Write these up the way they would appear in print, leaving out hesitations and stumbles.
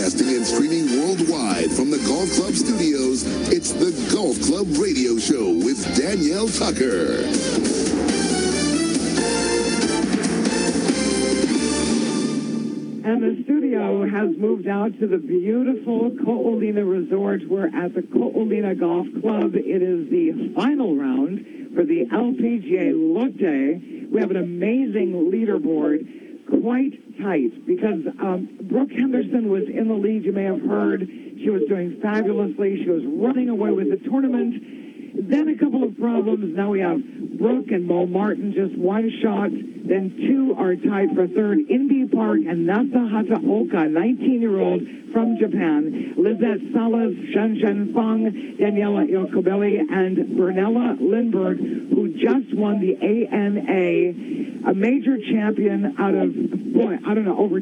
Broadcasting and streaming worldwide from the Golf Club studios, it's the Golf Club Radio Show with Danielle Tucker. And the studio has moved out to the beautiful Ko'olina Resort. We're at the Ko'olina Golf Club. It is the final round for the LPGA Lotte. We have an amazing leaderboard, quite tight, because Brooke Henderson was in the lead. You may have heard she was doing fabulously. She was running away with the tournament. Then a couple of problems. Now we have Brooke and Mo Martin, just one shot. Then two are tied for third. Indy Park and Nasa Hataoka, 19-year-old from Japan. Lizette Salas, Shen Feng, Daniela Ilkobeli, and Bernella Lindbergh, who just won the ANA, a major champion out of, over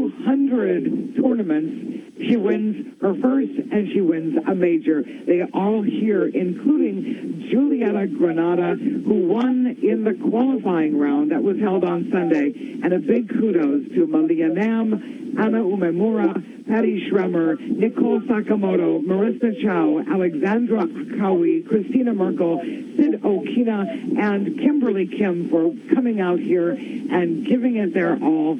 200 tournaments. She wins her first, and she wins a major. They are all here, including Julieta Granada, who won in the qualifying round that was held on Sunday. And a big kudos to Malia Nam, Anna Umemura, Patty Schremer, Nicole Sakamoto, Marissa Chow, Alexandra Akawi, Christina Merkel, Sid Okina, and Kimberly Kim for coming out here and giving it their all.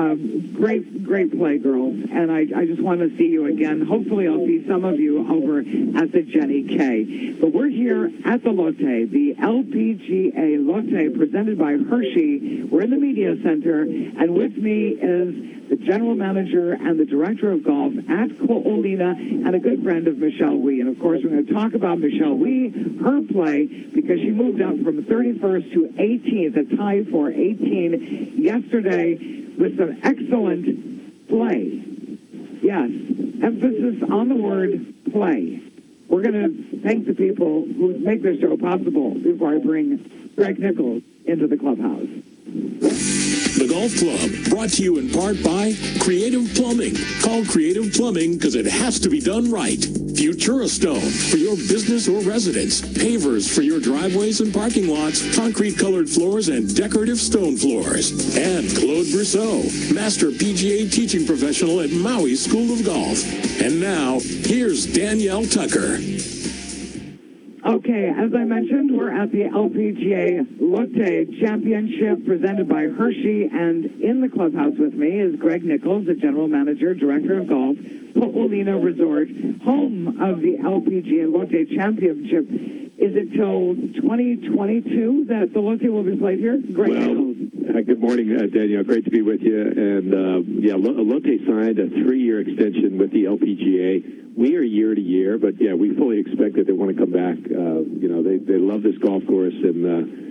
Great play, girls. And I just want to see you again. Hopefully I'll see some of you over at the Jenny K. But we're here at the Lotte, the LPGA Lotte, presented by Hershey. We're in the media center, and with me is the general manager and the director of golf at Ko'olina, and a good friend of Michelle Wee. And, of course, we're going to talk about Michelle Wee, her play, because she moved up from 31st to 18th, a tie for 18 yesterday, with some excellent play. Yes, emphasis on the word play. We're going to thank the people who make this show possible before I bring Greg Nichols into the clubhouse. The Golf Club, brought to you in part by Creative Plumbing. Call Creative Plumbing because it has to be done right. Futurostone for your business or residence. Pavers for your driveways and parking lots. Concrete-colored floors and decorative stone floors. And Claude Brousseau, Master PGA Teaching Professional at Maui School of Golf. And now, here's Danielle Tucker. Okay, as I mentioned, we're at the LPGA Lotte Championship presented by Hershey, and in the clubhouse with me is Greg Nichols, the general manager, director of golf, Ko'olina Resort, home of the LPGA Lotte Championship. Is it till 2022 that the Lotte will be played here? Greg Nichols. Good morning, Danielle. Great to be with you. And, Lotte signed a 3-year extension with the LPGA. We are year to year, but, we fully expect that they want to come back. They love this golf course, and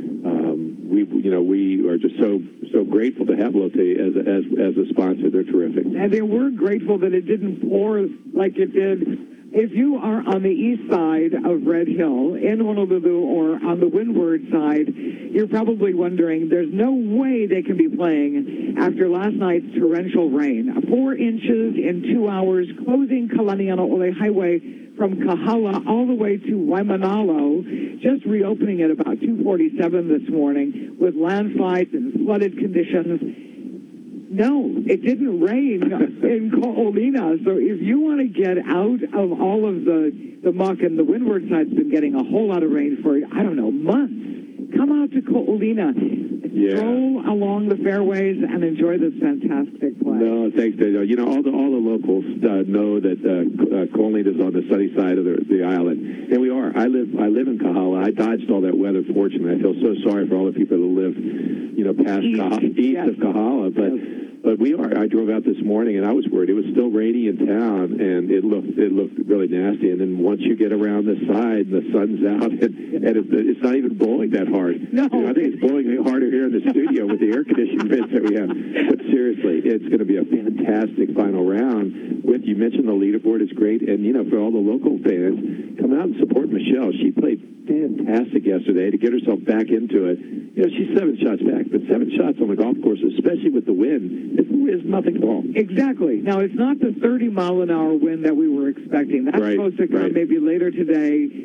we are just so grateful to have Lotte as a sponsor. They're terrific. And they were grateful that it didn't pour like it did. If you are on the east side of Red Hill in Honolulu or on the windward side, you're probably wondering there's no way they can be playing after last night's torrential rain. 4 inches in 2 hours, closing Kalanianaole Highway from Kahala all the way to Waimanalo, just reopening at about 2:47 this morning with landslides and flooded conditions. No, it didn't rain in Ko'olina. So if you want to get out of all of the muck, and the windward side's been getting a whole lot of rain for, months, come out to Ko'olina. Stroll along the fairways and enjoy this fantastic play. No, thanks, Daniel. All the locals know that Ko'olina is on the sunny side of the island, and we are. I live in Kahala. I dodged all that weather. Fortunately, I feel so sorry for all the people who live, past east of Kahala, but we are. I drove out this morning, and I was worried. It was still rainy in town, and it looked really nasty. And then once you get around the side, the sun's out, and it's not even blowing that hard. No, I think it's blowing harder here in the studio with the air conditioning vents that we have. But seriously, it's going to be a fantastic final round. You mentioned the leaderboard is great, and for all the local fans, come out and support Michelle. She played fantastic yesterday to get herself back into it. She's 7 shots back, but 7 shots on the golf course, especially with the wind, is nothing at all. Exactly. Now, it's not the 30-mile-an-hour wind that we were expecting. That's supposed to come maybe later today,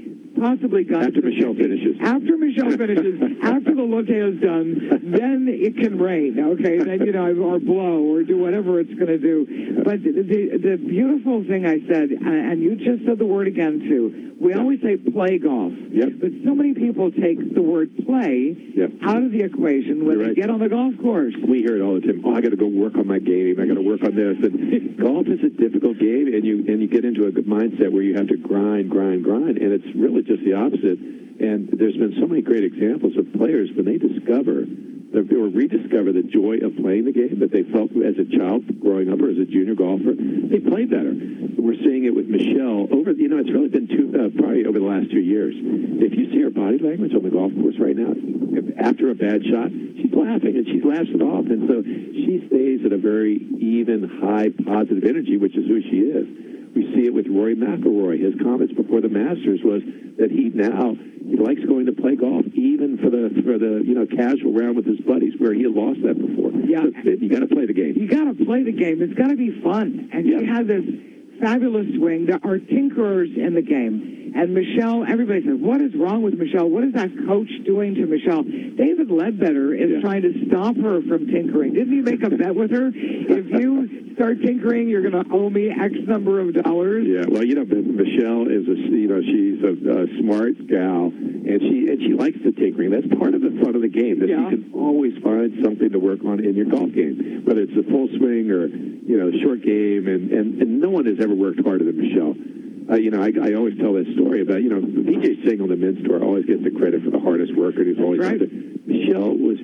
possibly got After to Michelle 50. finishes. After Michelle finishes, after the latte is done, then it can rain, okay? Then, or blow or do whatever it's going to do. But the beautiful thing I said, and you just said the word again, too, we always say play golf. Yep. But so many people take the word play out of the equation when they get on the golf course. We hear it all the time. Oh, I got to go work on my game. I got to work on this. And golf is a difficult game, and you get into a good mindset where you have to grind, and it's really just the opposite. And there's been so many great examples of players when they discover or rediscover the joy of playing the game that they felt as a child growing up or as a junior golfer, they play better. We're seeing it with Michelle over, it's really been probably over the last 2 years. If you see her body language on the golf course right now, after a bad shot, she's laughing and she laughs it off. And so she stays at a very even, high, positive energy, which is who she is. We see it with Rory McIlroy. His comments before the Masters was that he likes going to play golf, even for the casual round with his buddies, where he had lost that before. Yeah, so you got to play the game. You got to play the game. It's got to be fun. And she has this fabulous swing. There are tinkerers in the game. And Michelle, everybody says, what is wrong with Michelle? What is that coach doing to Michelle? David Ledbetter is trying to stop her from tinkering. Didn't he make a bet with her? If you start tinkering, you're going to owe me X number of dollars. Yeah, well, Michelle is she's a smart gal, and she likes the tinkering. That's part of the fun of the game. That you can always find something to work on in your golf game, whether it's a full swing or short game. And no one has ever worked harder than Michelle. I always tell that story about, Vijay Singh on the men's tour always gets the credit for the hardest worker. He's always Michelle was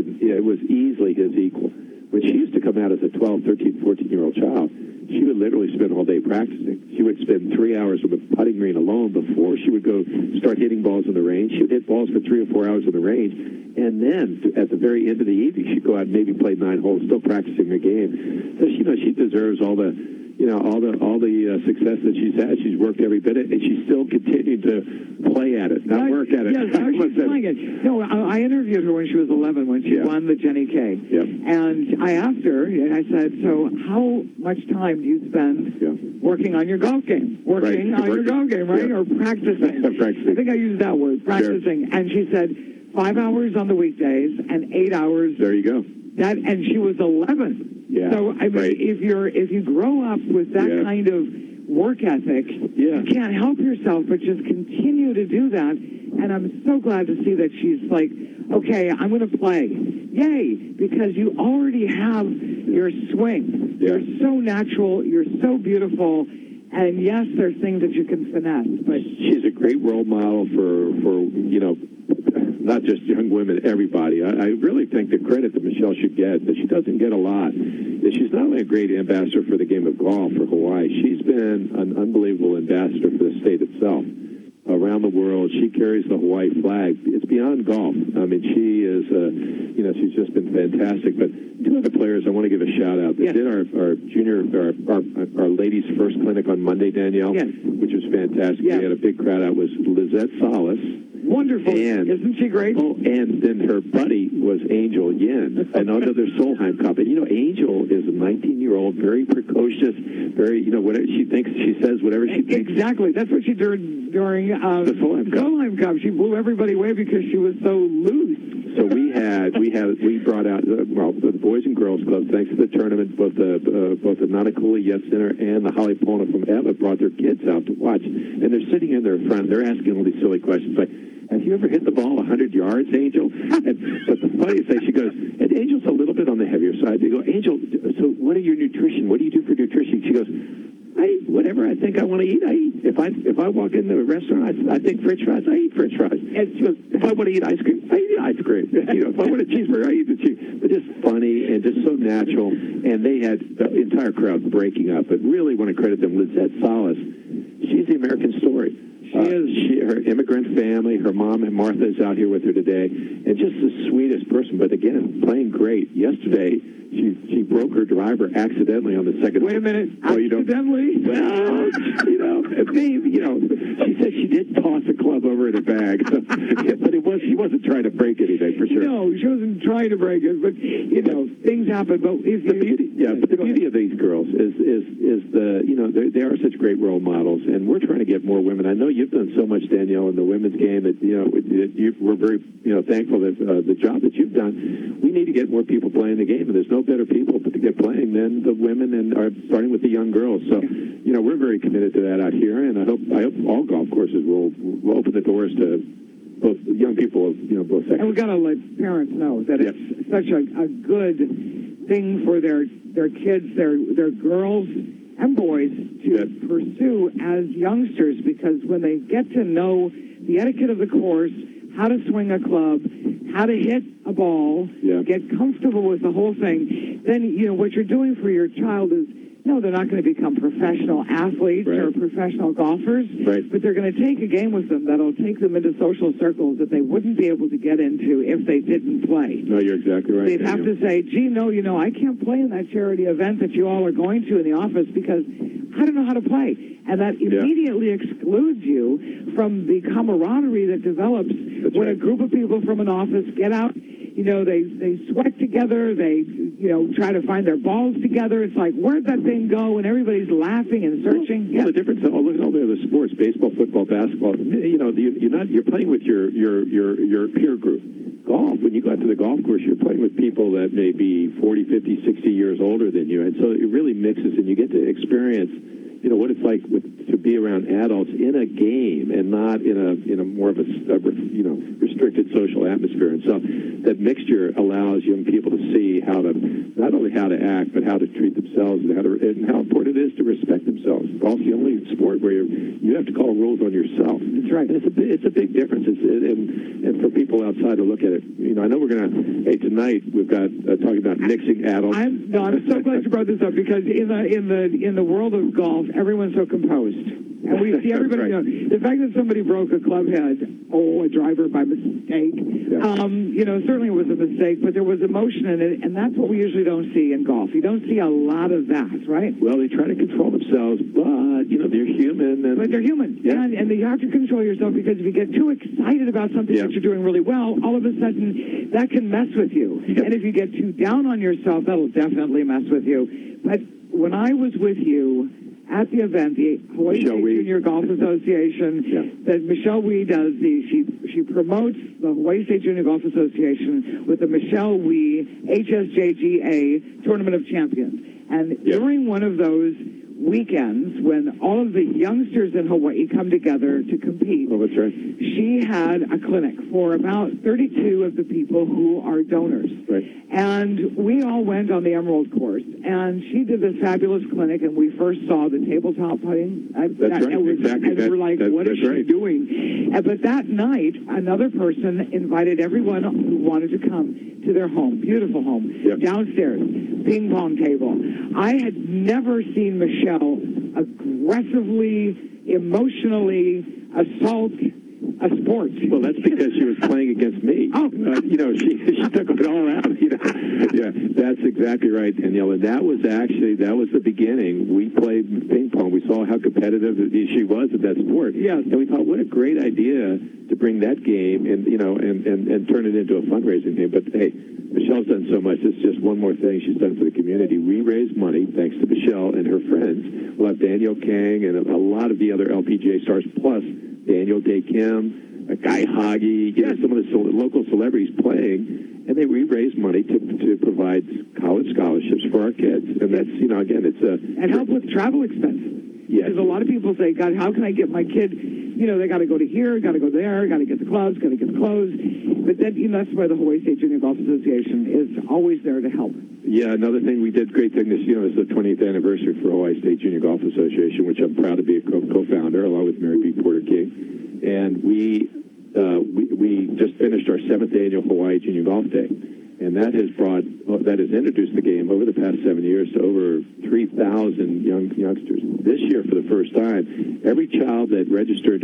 easily his equal. When she used to come out as a 12, 13, 14-year-old child, she would literally spend all day practicing. She would spend 3 hours on the putting green alone before she would go start hitting balls in the range. She would hit balls for 3 or 4 hours in the range. And then at the very end of the evening, she'd go out and maybe play 9 holes, still practicing her game. So, she deserves all the success that she's had. She's worked every bit of it, and she's still continued to play at it, not work at it. Yes, she's playing it. No, I interviewed her when she was 11, when she won the Jenny K. Yep. And I asked her, and I said, so how much time do you spend working on your golf game? Working on your golf game, right? Or practicing? Practicing. I think I used that word, practicing. Sure. And she said 5 hours on the weekdays and 8 hours. There you go. And she was 11. Yeah. So I mean, if you grow up with that kind of work ethic, you can't help yourself but just continue to do that. And I'm so glad to see that she's like, okay, I'm going to play. Yay! Because you already have your swing. Yeah. You're so natural. You're so beautiful. And yes, there's things that you can finesse. But she's a great role model for not just young women, everybody. I really think the credit that Michelle should get, that she doesn't get a lot, is she's not only a great ambassador for the game of golf for Hawaii, she's been an unbelievable ambassador for the state itself. Around the world, she carries the Hawaii flag. It's beyond golf. I mean, she is, she's just been fantastic. But 2 other players I want to give a shout out. They did our ladies' first clinic on Monday, Danielle, which was fantastic. We had a big crowd out. It was Lizette Salas. Wonderful. And, isn't she great? Oh, and then her buddy was Angel Yin, another Solheim Cup. And, Angel is a 19-year-old, very precocious, very, whatever she thinks, she says whatever she thinks. Exactly. That's what she did during the Solheim Cup. She blew everybody away because she was so loose. So we brought out, the Boys and Girls Club, thanks to the tournament, both the Nanakula Youth Center and the Holly Pona from Eva brought their kids out to watch. And they're sitting in their front, they're asking all these silly questions like, have you ever hit the ball 100 yards, Angel? But the funniest thing, she goes, and Angel's a little bit on the heavier side. They go, Angel, so what are your nutrition? What do you do for nutrition? She goes, I eat whatever I think I want to eat, I eat. If I walk in the restaurant, I think French fries, I eat French fries. And she goes, if I want to eat ice cream, I eat ice cream. If I want a cheeseburger, I eat the cheeseburger. But just funny and just so natural. And they had the entire crowd breaking up. But really want to credit them. Lizette Salas, she's the American story. Her immigrant family, her mom and Martha is out here with her today, and just the sweetest person. But again, playing great. Yesterday, she broke her driver accidentally on the second. Wait a minute, accidentally? Well, she said she did toss a club over in her bag, but she wasn't trying to break anything for sure. No, she wasn't trying to break it, but things happen. But the beauty of these girls is they are such great role models, and we're trying to get more women. I know you've you've done so much, Danielle, in the women's game that, we're very, thankful that the job that you've done. We need to get more people playing the game, and there's no better people to get playing than the women, and starting with the young girls. So, we're very committed to that out here, and I hope all golf courses will open the doors to both young people of, both sexes. And we've got to let parents know that it's such a good thing for their kids, their girls and boys to pursue as youngsters, because when they get to know the etiquette of the course, how to swing a club, how to hit a ball, get comfortable with the whole thing, then, what you're doing for your child is, no, they're not going to become professional athletes or professional golfers, but they're going to take a game with them that'll take them into social circles that they wouldn't be able to get into if they didn't play. No, you're exactly right. They'd have to say, gee, no, I can't play in that charity event that you all are going to in the office because I don't know how to play. And that immediately excludes you from the camaraderie that develops when a group of people from an office get out. They sweat together. They, try to find their balls together. It's like, where'd that thing go? And everybody's laughing and searching. Well, the difference. Look at all the other sports: baseball, football, basketball. You're playing with your peer group. Golf, when you go out to the golf course, you're playing with people that may be 40, 50, 60 years older than you, and so it really mixes, and you get to experience, what it's like to be around adults in a game and not in a more of a restricted social atmosphere. And so that mixture allows young people to see not only how to act, but how to treat themselves and how important it is to respect themselves. Golf's the only sport where you have to call rules on yourself. That's right. And it's a big difference. And for people outside to look at it, I know we're going to. Hey, tonight we've got talking about mixing adults. I'm so glad you brought this up, because in the world of golf, everyone's so composed. And we see everybody, the fact that somebody broke a club head, a driver by mistake, certainly it was a mistake, but there was emotion in it, and that's what we usually don't see in golf. You don't see a lot of that, right? Well, they try to control themselves, but, they're human. But they're human. Yeah. And you have to control yourself, because if you get too excited about something that you're doing really well, all of a sudden that can mess with you. Yeah. And if you get too down on yourself, that'll definitely mess with you. But when I was with you at the event, the Hawaii State Junior Golf Association, that Michelle Wee does, she promotes the Hawaii State Junior Golf Association with the Michelle Wee HSJGA Tournament of Champions. And during one of those weekends, when all of the youngsters in Hawaii come together to compete, that's right, she had a clinic for about 32 of the people who are donors. Right. And we all went on the Emerald course, and she did this fabulous clinic, and we first saw the tabletop putting. That's right, exactly. And we're like, what is she doing? But that night, another person invited everyone who wanted to come to their home, beautiful home, downstairs, ping pong table. I had never seen Michelle aggressively, emotionally assault a sport. Well, that's because she was playing against me. Oh. She took it all out. Yeah, that's exactly right, Danielle. And that was the beginning. We played ping pong. We saw how competitive she was at that sport. Yes. And we thought, what a great idea to bring that game and turn it into a fundraising game. But hey, Michelle's done so much. This is just one more thing she's done for the community. We raised money thanks to Michelle and her friends. We'll have Daniel Kang and a lot of the other LPGA stars, plus Daniel Day Kim, Guy Hagi, some of the local celebrities playing, and we raise money to provide college scholarships for our kids. And that's, again, it's and help with travel expenses. Yes. Because a lot of people say, God, how can I get my kid, they got to go to here, got to go there, got to get the clubs, got to get the clothes. But then, that's why the Hawaii State Junior Golf Association is always there to help. Yeah, another thing we did, great thing this year, is the 20th anniversary for Hawaii State Junior Golf Association, which I'm proud to be a co-founder, along with Mary B. Porter King. And we just finished our 7th annual Hawaii Junior Golf Day. And that has introduced the game over the past 7 years to over 3,000 youngsters. This year, for the first time, every child that registered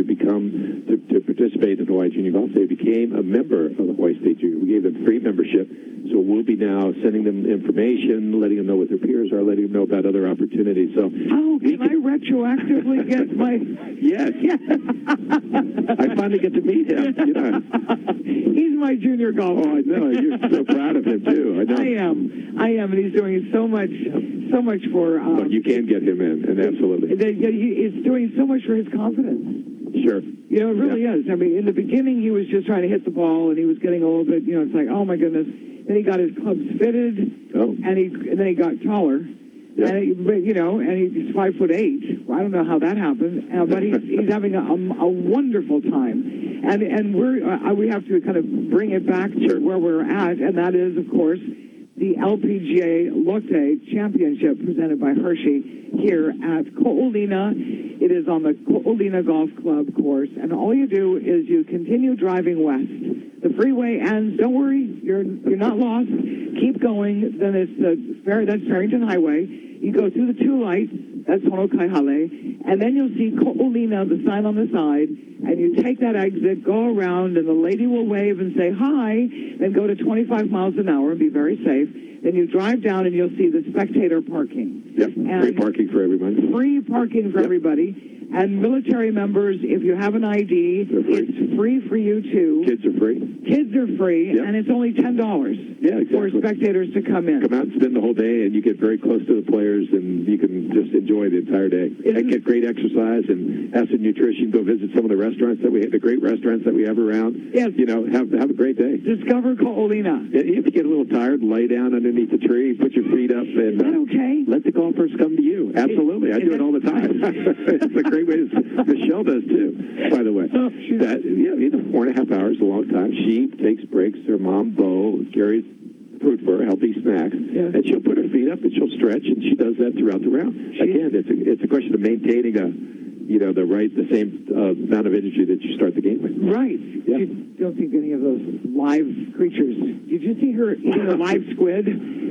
to participate in Hawaii Junior Golf Day became a member of the Hawaii State Junior. We gave them free membership, so we'll be now sending them information, letting them know what their peers are, letting them know about other opportunities. So, can I retroactively get my? Yes. I finally get to meet him. He's my junior golfer. Oh, I know. You're so proud proud of him too. I know. I am, and he's doing so much for. Look, you can get him in, and absolutely. He's doing so much for his confidence. Sure. You know, it really is. I mean, in the beginning, he was just trying to hit the ball, and he was getting a little bit, it's like, oh, my goodness. Then he got his clubs fitted, and then he got taller. Yeah. And he's 5'8". I don't know how that happened, but he's having a wonderful time. And we have to kind of bring it back to where we're at, and that is, of course, the LPGA Lotte Championship presented by Hershey here at Ko'olina. It is on the Ko'olina Golf Club course, and all you do is you continue driving west. The freeway ends. Don't worry, you're not lost. Keep going. Then that's Farrington Highway. You go through the two lights. That's Honokaihale. And then you'll see Ko'olina, the sign on the side, and you take that exit, go around, and the lady will wave and say hi, then go to 25 miles an hour and be very safe. Then you drive down, and you'll see the spectator parking. Yep, free parking for everyone. Free parking for everybody. And military members, if you have an ID, it's free for you, too. Kids are free. Kids are free, and it's only $10 for spectators to come in. Come out and spend the whole day, and you get very close to the players, and you can just enjoy the entire day. And get great exercise and acid nutrition. Go visit some of the restaurants that we have, the great restaurants that we have around. Yes. Have a great day. Discover Ko'olina. If you get a little tired, lay down underneath the tree, put your feet up, and is that okay? Let the golfers come to you. Absolutely. I do it all the time. It's a great way. Michelle does, too, by the way. Oh, 4.5 hours, a long time. She takes breaks. Her mom, Bo, carries food for her, healthy snacks, and she'll put her feet up and she'll stretch, and she does that throughout the round. Again, it's a question of maintaining the same amount of energy that you start the game with. Right. Yeah. You don't think any of those live creatures. Did you see her eating a live squid?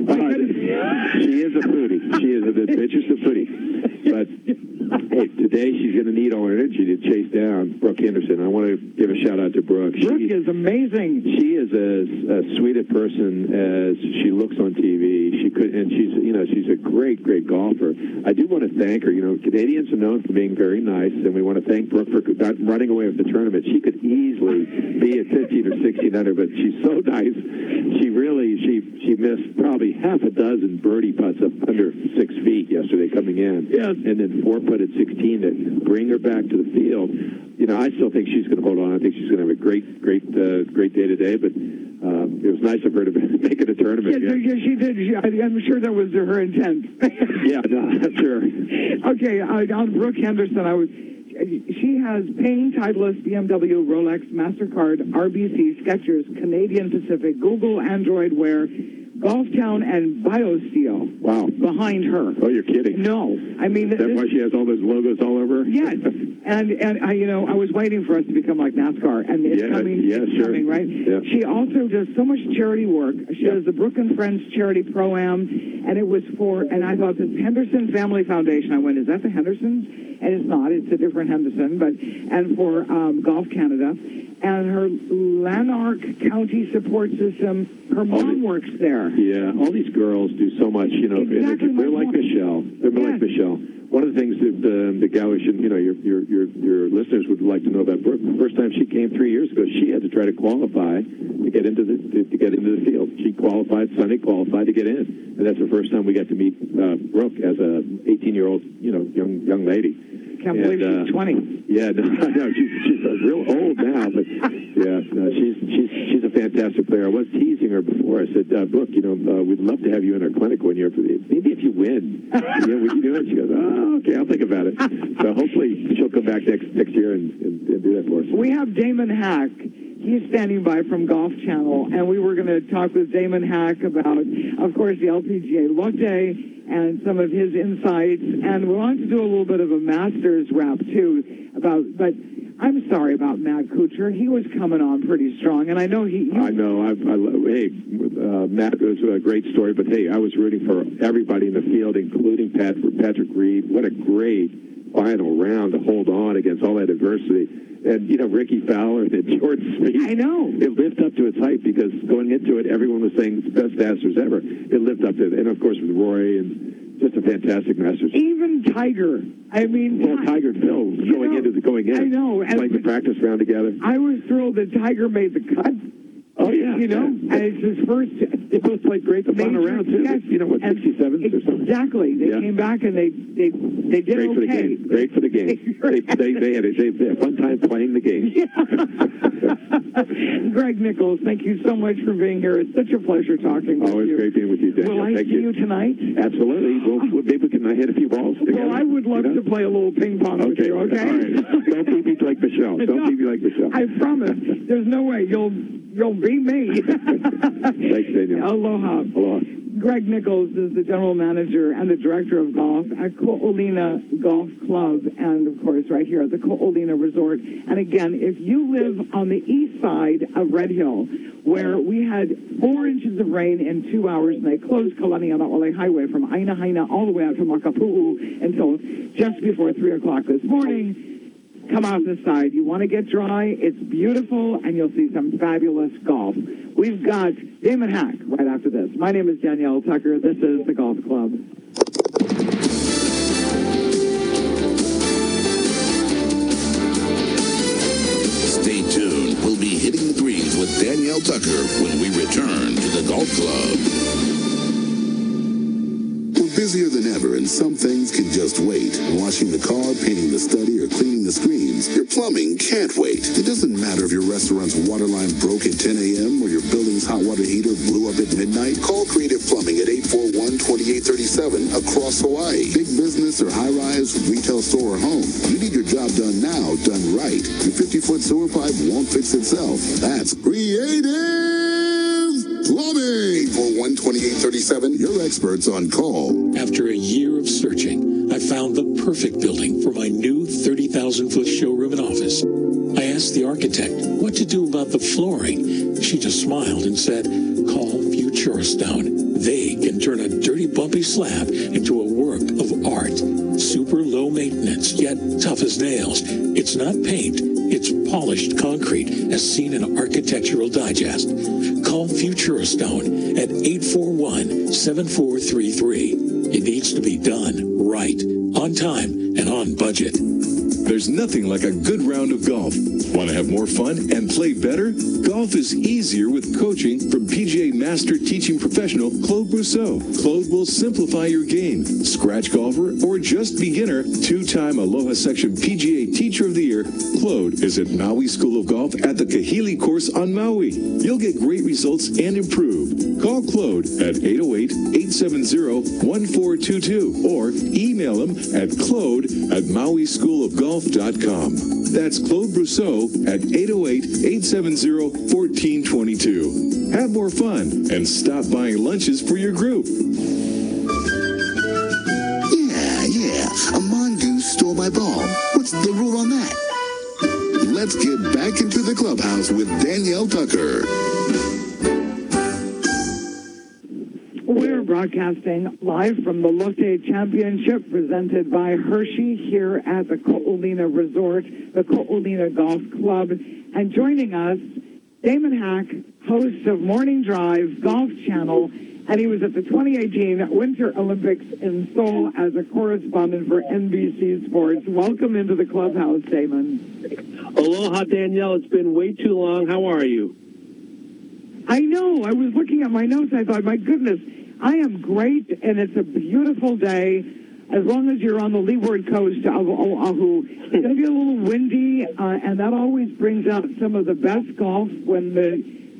She is a foodie. She is an adventurous foodie. But hey, today she's going to need all her energy to chase down Brooke Henderson. I want to give a shout out to Brooke. Brooke is amazing. She is as sweet a person as she looks on TV. She's a great golfer. I do want to thank her. Canadians are known for being very nice, and we want to thank Brooke for not running away with the tournament. She could easily be at 15 or 16 under, but she's so nice. She missed probably half a dozen birdie putts up under 6 feet yesterday coming in. Yes. And then 4 putt at 16 to bring her back to the field. I still think she's going to hold on. I think she's going to have a great day today, but it was nice of her to make it a tournament. Yeah, she did. I'm sure that was her intent. Yeah, no, sure. Okay, on Brooke Henderson, she has Payne, Titleist, BMW, Rolex, MasterCard, RBC, Skechers, Canadian Pacific, Google, Android Wear, Golftown, and BioSteel. Wow. Behind her. Oh, you're kidding. No. I mean... Is that why she has all those logos all over her? Yes. And I was waiting for us to become like NASCAR, and it's coming. Yeah, it's sure. coming, right? Yeah. She also does so much charity work. She does the Brooke and Friends Charity Pro-Am, and it was and I thought, this Henderson Family Foundation. I went, is that the Hendersons? And it's not. It's a different Henderson, and for Golf Canada. And her Lanark County Support System, her mom works there. Yeah, all these girls do so much, Exactly. They're like Michelle. They're like Michelle. One of the things that the gallery should, your listeners would like to know about Brooke. The first time she came 3 years ago, she had to try to qualify to get into the field. She qualified. Sunny qualified to get in, and that's the first time we got to meet Brooke as a 18-year-old, young lady. Can't believe she's 20. Yeah, no, she's real old now, but she's a fantastic player. I was teasing her before. I said, Brooke, we'd love to have you in our clinic one year. Maybe if you win, would you do it? She goes, oh, okay, I'll think about it. So hopefully she'll come back next year and do that for us. We have Damon Hack. He's standing by from Golf Channel, and we were going to talk with Damon Hack about, of course, the LPGA Lotte and some of his insights, and we wanted to do a little bit of a Masters wrap, too, but I'm sorry about Matt Kuchar. He was coming on pretty strong, and I know I know. Matt was a great story, but, hey, I was rooting for everybody in the field, including Patrick Reed. What a great final round to hold on against all that adversity. And, Ricky Fowler and Jordan Spieth. I know. It lived up to its hype because going into it, everyone was saying it's the best Masters ever. It lived up to it. And, of course, with Rory and just a fantastic Masters. Even Tiger. I mean... Well, Tiger and Phil going in. I know. Playing the practice round together. I was thrilled that Tiger made the cut. Oh, yeah. You know, and it's his first. They both played great the final round, too. Yes. You know, what, 67s or something? Exactly. They came back and they did Great for the okay. game. Great for the game. they had a fun time playing the game. Greg Nichols, thank you so much for being here. It's such a pleasure talking with Always you. great being with you, Daniel. Will I Thank see you tonight? Absolutely. Well, maybe we can hit a few balls together. Well, I would love to play a little ping pong with you, okay? All right. Don't beat me like Michelle. Don't beat me like Michelle. I promise. There's no way you'll beat me. Thanks, Daniel. Aloha. Aloha. Greg Nichols is the general manager and the director of golf at Ko'olina Golf Club, and of course right here at the Ko'olina Resort. And again, if you live on the east side of Red Hill, where we had 4 inches of rain in 2 hours, and they closed Kalanianaole Highway from Aina Haina all the way out to Makapu'u until just before 3 o'clock this morning, come out this side. You want to get dry, it's beautiful, and you'll see some fabulous golf. We've got Damon Hack right after this. My name is Danielle Tucker. This is the Golf Club. Stay tuned. We'll be hitting the greens with Danielle Tucker when we return to the Golf Club. We're busier than ever, and some things can just wait. Washing the car, painting the study, or cleaning the screens. Your plumbing can't wait. It doesn't matter if your restaurant's water line broke at 10 a.m. or your building's hot water heater blew up at midnight. Call Creative Plumbing at 841-2837 across Hawaii. Big business or high-rise, retail store or home. You need your job done now, done right. Your 50-foot sewer pipe won't fix itself. That's Creative Plumbing. 841-2837. Your experts on call. After a year of searching, I found the perfect building for my new 30,000-foot showroom and office. I asked the architect what to do about the flooring. She just smiled and said, call Futurostone. They can turn a dirty, bumpy slab into a work of art. Super low maintenance, yet tough as nails. It's not paint, it's polished concrete, as seen in Architectural Digest. Call Futurostone at 841-7433. It needs to be done right, on time, and on budget. There's nothing like a good round of golf. Want to have more fun and play better? Golf is easier with coaching from PGA Master Teaching Professional Claude Brousseau. Claude will simplify your game. Scratch golfer or just beginner, 2-time Aloha Section PGA Teacher of the Year, Claude is at Maui School of Golf at the Kahili course on Maui. You'll get great results and improve. Call Claude at 808-870-1422 or email him at claude@mauischoolofgolf.com. That's Claude Brousseau at 808-870-1422. Have more fun and stop buying lunches for your group. Yeah. A mongoose stole my ball. What's the rule on that? Let's get back into the clubhouse with Danielle Tucker. We're broadcasting live from the Lotte Championship presented by Hershey here at the Ko'olina Resort, the Ko'olina Golf Club. And joining us, Damon Hack, host of Morning Drive Golf Channel, and he was at the 2018 Winter Olympics in Seoul as a correspondent for NBC Sports. Welcome into the clubhouse, Damon. Aloha, Danielle. It's been way too long. How are you? I know. I was looking at my notes. I thought, my goodness, I am great, and it's a beautiful day. As long as you're on the leeward coast of Oahu, it's going to be a little windy, and that always brings out some of the best golf when the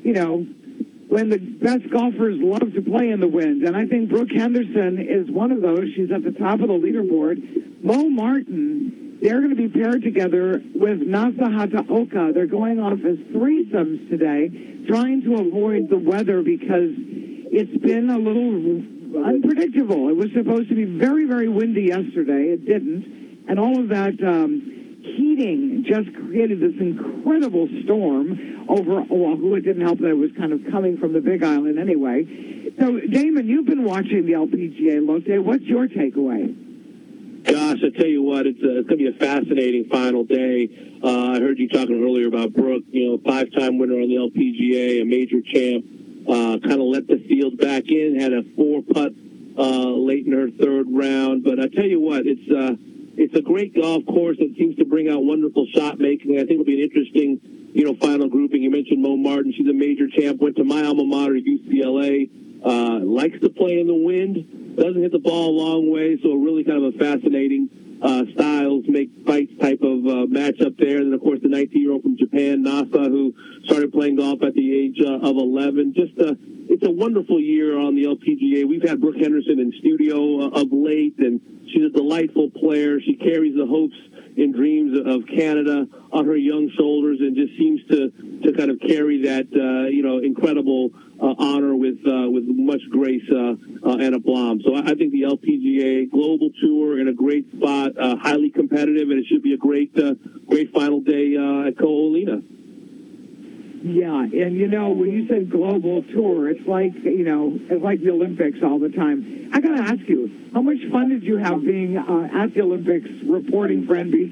best golfers love to play in the wind. And I think Brooke Henderson is one of those. She's at the top of the leaderboard. Mo Martin, they're going to be paired together with Nasa Hataoka. They're going off as threesomes today, trying to avoid the weather because it's been a little unpredictable. It was supposed to be very, very windy yesterday. It didn't. And all of that heating just created this incredible storm over Oahu. It didn't help that it was kind of coming from the Big Island anyway. So, Damon, you've been watching the LPGA Lotte. What's your takeaway? Gosh, I tell you what, it's going to be a fascinating final day. I heard you talking earlier about Brooke, 5-time winner on the LPGA, a major champ, kind of let the field back in, had a 4-putt late in her third round. But I tell you what, it's a great golf course that seems to bring out wonderful shot making. I think it'll be an interesting final grouping. You mentioned Mo Martin. She's a major champ, went to my alma mater, UCLA, likes to play in the wind, doesn't hit the ball a long way, so really kind of a fascinating styles, make fights type of matchup there. And then, of course, the 19-year-old from Japan, Nasa, who started playing golf at the age of 11. It's a wonderful year on the LPGA. We've had Brooke Henderson in studio of late, and she's a delightful player. She carries the hopes and dreams of Canada on her young shoulders, and just seems to kind of carry that incredible honor with much grace and aplomb. So I think the LPGA Global Tour in a great spot, highly competitive, and it should be a great final day at Ko'olina. Yeah, and when you said global tour, it's like the Olympics all the time. I got to ask you, how much fun did you have being at the Olympics reporting for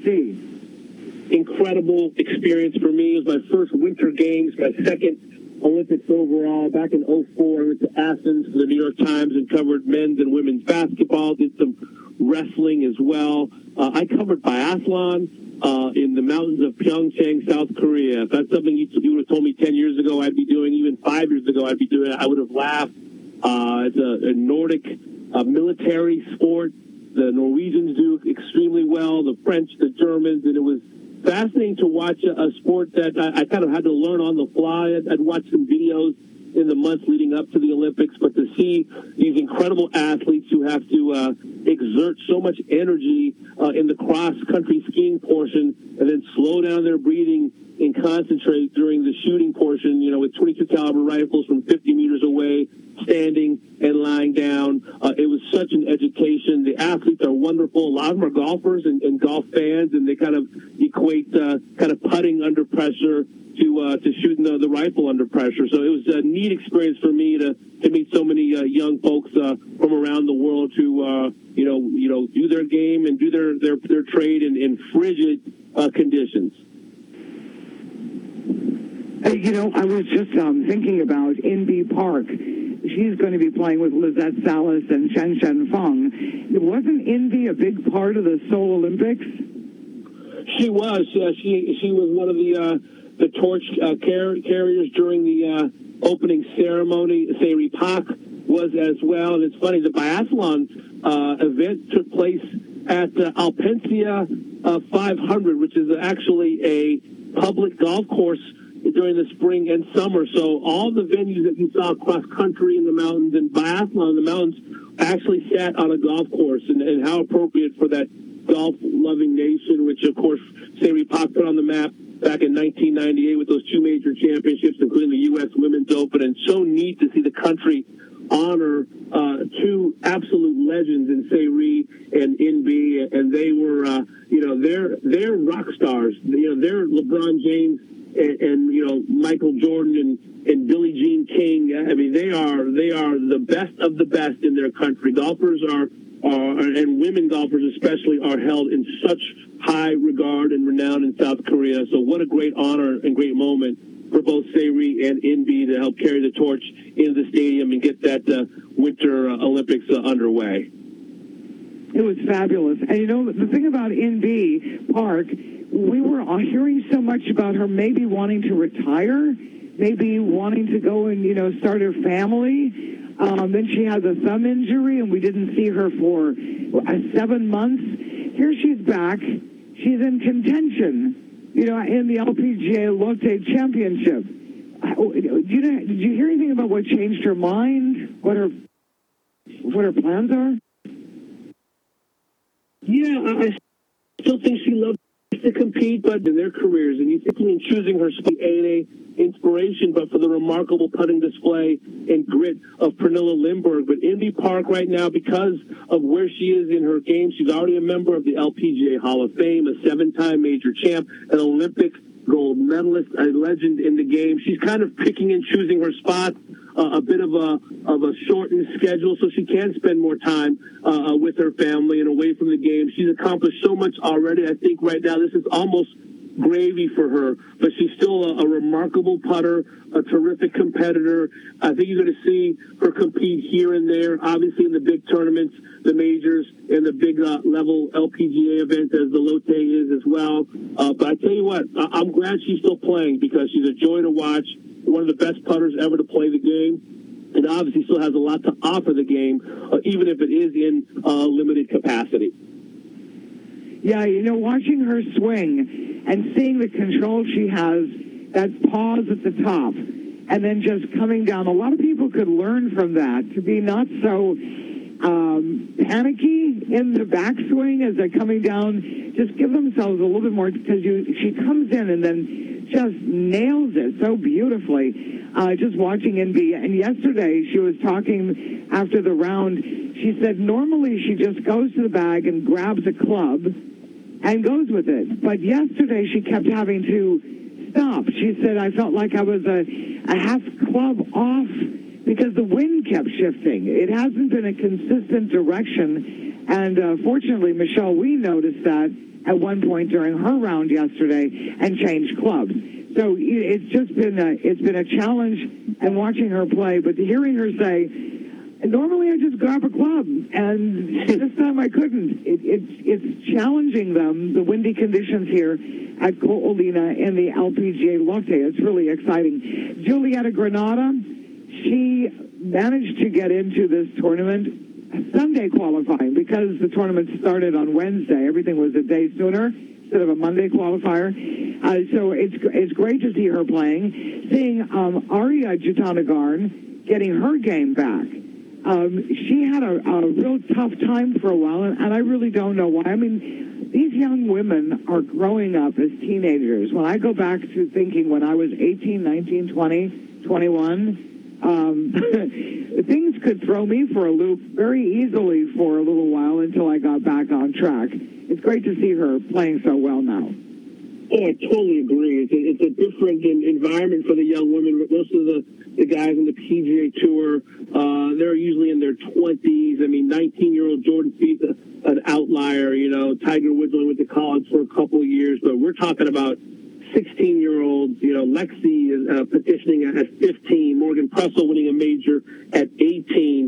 NBC? Incredible experience for me. It was my first Winter Games, my second Olympics overall. Back in 2004, I went to Athens for the New York Times and covered men's and women's basketball, did some wrestling as well. I covered biathlon in the mountains of Pyeongchang, South Korea. If that's something you would have told me 10 years ago I'd be doing, even 5 years ago I'd be doing it, I would have laughed. It's a Nordic military sport. The Norwegians do extremely well, the French, the Germans, and it was fascinating to watch a sport that I kind of had to learn on the fly. I'd watched some videos in the months leading up to the Olympics, but to see these incredible athletes who have to exert so much energy in the cross-country skiing portion and then slow down their breathing and concentrate during the shooting portion, with 22 caliber rifles from 50 meters away, standing and lying down. It was such an education. The athletes are wonderful. A lot of them are golfers and golf fans, and they kind of equate kind of putting under pressure to shooting the rifle under pressure. So it was a neat experience for me to meet so many young folks from around the world who do their game and do their trade in frigid conditions. I was just thinking about In-Bee Park. She's going to be playing with Lizette Salas and Chen Feng. Wasn't In-Bee a big part of the Seoul Olympics? She was. She was one of the torch carriers during the opening ceremony. Sairi Pak was as well. And it's funny, the biathlon event took place at Alpensia 500, which is actually a public golf course during the spring and summer. So all the venues that you saw across country in the mountains and biathlon in the mountains actually sat on a golf course. And how appropriate for that golf-loving nation, which, of course, Sairi Pak put on the map back in 1998 with those two major championships, including the U.S. Women's Open. And so neat to see the country honor two absolute legends in Sairi and In-Bee. And they were, they're rock stars. They're LeBron James and Michael Jordan and Billie Jean King. I mean, they are the best of the best in their country. Golfers are and women golfers especially are held in such high regard and renown in South Korea. So what a great honor and great moment for both Sairi and In-Bee to help carry the torch into the stadium and get that Winter Olympics underway. It was fabulous. And the thing about In-Bee Park, we were hearing so much about her maybe wanting to retire, maybe wanting to go and, start her family. Then she has a thumb injury, and we didn't see her for 7 months. Here she's back. She's in contention, in the LPGA Lotte Championship. Did you hear anything about what changed her mind? What her plans are? Yeah, I still think she loves to compete, but in their careers, and you think in choosing her A&A inspiration, but for the remarkable putting display and grit of Pernilla Lindberg. But In-Bee Park right now, because of where she is in her game, she's already a member of the LPGA Hall of Fame, a 7-time major champ, an Olympic gold medalist, a legend in the game. She's kind of picking and choosing her spots, a bit of a shortened schedule, so she can spend more time with her family and away from the game. She's accomplished so much already. I think right now this is almost gravy for her, but she's still a remarkable putter, a terrific competitor. I think you're going to see her compete here and there, obviously in the big tournaments, the majors, and the big level LPGA events, as the Lotte is as well. But I tell you what, I'm glad she's still playing because she's a joy to watch, one of the best putters ever to play the game, and obviously still has a lot to offer the game, even if it is in limited capacity. Yeah, watching her swing and seeing the control she has, that pause at the top, and then just coming down. A lot of people could learn from that to be not so panicky in the backswing as they're coming down. Just give themselves a little bit more, because she comes in and then just nails it so beautifully. Just watching Envy, and yesterday she was talking after the round. She said normally she just goes to the bag and grabs a club and goes with it. But yesterday she kept having to stop. She said, I felt like I was a half club off because the wind kept shifting. It hasn't been a consistent direction. And fortunately, Michelle Wie noticed that at one point during her round yesterday and changed clubs. So it's just been a challenge and watching her play. But hearing her say, normally I just grab a club, and this time I couldn't. It's challenging them, the windy conditions here at Ko'olina in the LPGA Lotte. It's really exciting. Julieta Granada, she managed to get into this tournament Sunday qualifying because the tournament started on Wednesday. Everything was a day sooner instead of a Monday qualifier. So it's great to see her playing. Seeing Arya Jutanugarn getting her game back. She had a real tough time for a while, and I really don't know why. I mean, these young women are growing up as teenagers. When I go back to thinking when I was 18, 19, 20, 21, things could throw me for a loop very easily for a little while until I got back on track. It's great to see her playing so well now. Oh, I totally agree. It's a different environment for the young women. Most of the guys on the PGA Tour, they're usually in their 20s. I mean, 19-year-old Jordan Spieth's an outlier. Tiger Woods only went to college for a couple of years, but we're talking about 16-year-olds. Lexi is petitioning at 15. Morgan Pressel winning a major at 18.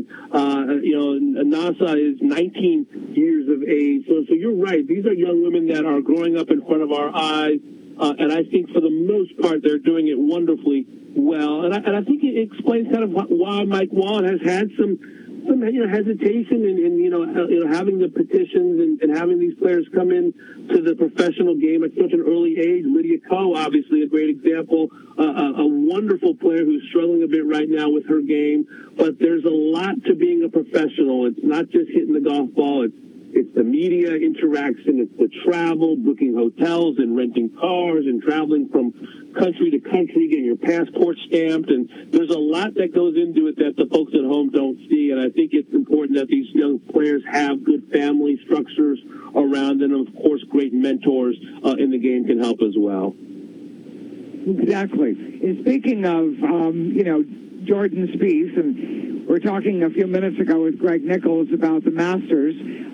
Nasa is 19 years of age. So you're right. These are young women that are growing up in front of our eyes. And I think for the most part, they're doing it wonderfully well. And I think it explains kind of why Mike Wall has had some hesitation in having the petitions and having these players come in to the professional game at such an early age. Lydia Ko, obviously, a great example, a wonderful player who's struggling a bit right now with her game. But there's a lot to being a professional. It's not just hitting the golf ball. It's the media interaction. It's the travel, booking hotels and renting cars and traveling from country to country, getting your passport stamped. And there's a lot that goes into it that the folks at home don't see. And I think it's important that these young players have good family structures around them. And, of course, great mentors in the game can help as well. Exactly. And speaking of, Jordan Spieth, and we're talking a few minutes ago with Greg Nichols about the Masters.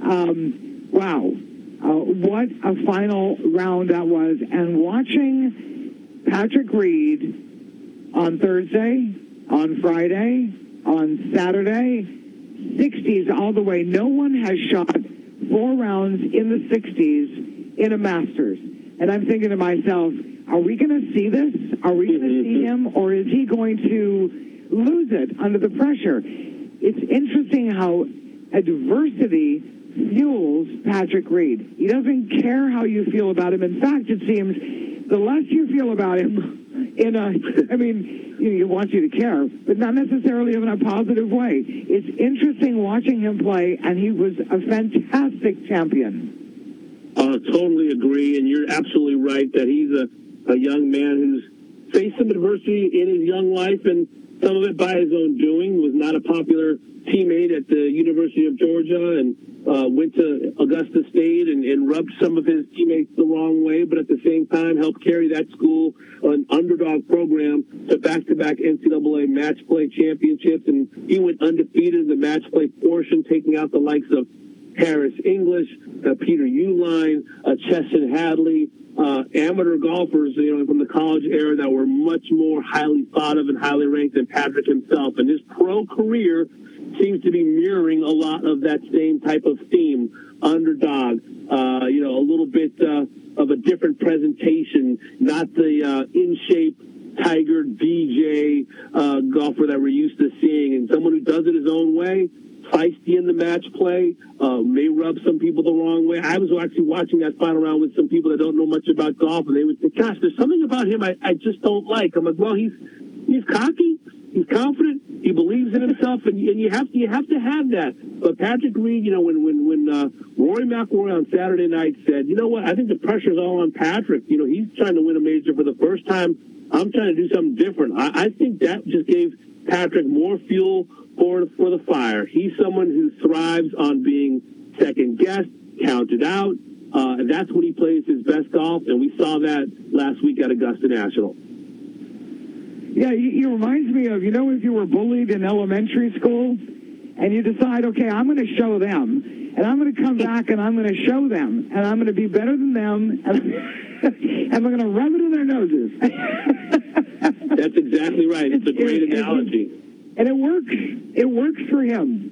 Wow. What a final round that was. And watching Patrick Reed on Thursday, on Friday, on Saturday, 60s all the way. No one has shot 4 rounds in the 60s in a Masters. And I'm thinking to myself, are we going to see this? Are we going to see him? Or is he going to lose it under the pressure? It's interesting how adversity fuels Patrick Reed. He doesn't care how you feel about him. In fact, it seems the less you feel about him he wants you to care, but not necessarily in a positive way. It's interesting watching him play, and he was a fantastic champion. Totally agree, and you're absolutely right that he's a young man who's faced some adversity in his young life, and some of it by his own doing. Was not a popular teammate at the University of Georgia, and went to Augusta State and rubbed some of his teammates the wrong way, but at the same time helped carry that school, an underdog program, to back-to-back NCAA match play championships, and he went undefeated in the match play portion, taking out the likes of Harris English, Peter Uihlein, Chesson Hadley, amateur golfers, from the college era that were much more highly thought of and highly ranked than Patrick himself. And his pro career seems to be mirroring a lot of that same type of theme. Underdog, a little bit of a different presentation, not the in-shape Tiger DJ golfer that we're used to seeing, and someone who does it his own way, feisty in the match play, may rub some people the wrong way. I was actually watching that final round with some people that don't know much about golf, and they would say, gosh, there's something about him I just don't like. I'm like, well, he's cocky, he's confident, he believes in himself, and you have to have that. But Patrick Reed, when Rory McIlroy on Saturday night said, you know what, I think the pressure's all on Patrick. He's trying to win a major for the first time. I'm trying to do something different. I think that just gave Patrick more fuel for the fire. He's someone who thrives on being second-guessed, counted out, and that's when he plays his best golf, and we saw that last week at Augusta National. Yeah, he reminds me of, if you were bullied in elementary school, and you decide, okay, I'm going to show them, and I'm going to come back and I'm going to show them, and I'm going to be better than them, and I'm going to rub it in their noses. That's exactly right. It's a great analogy. And it works. It works for him.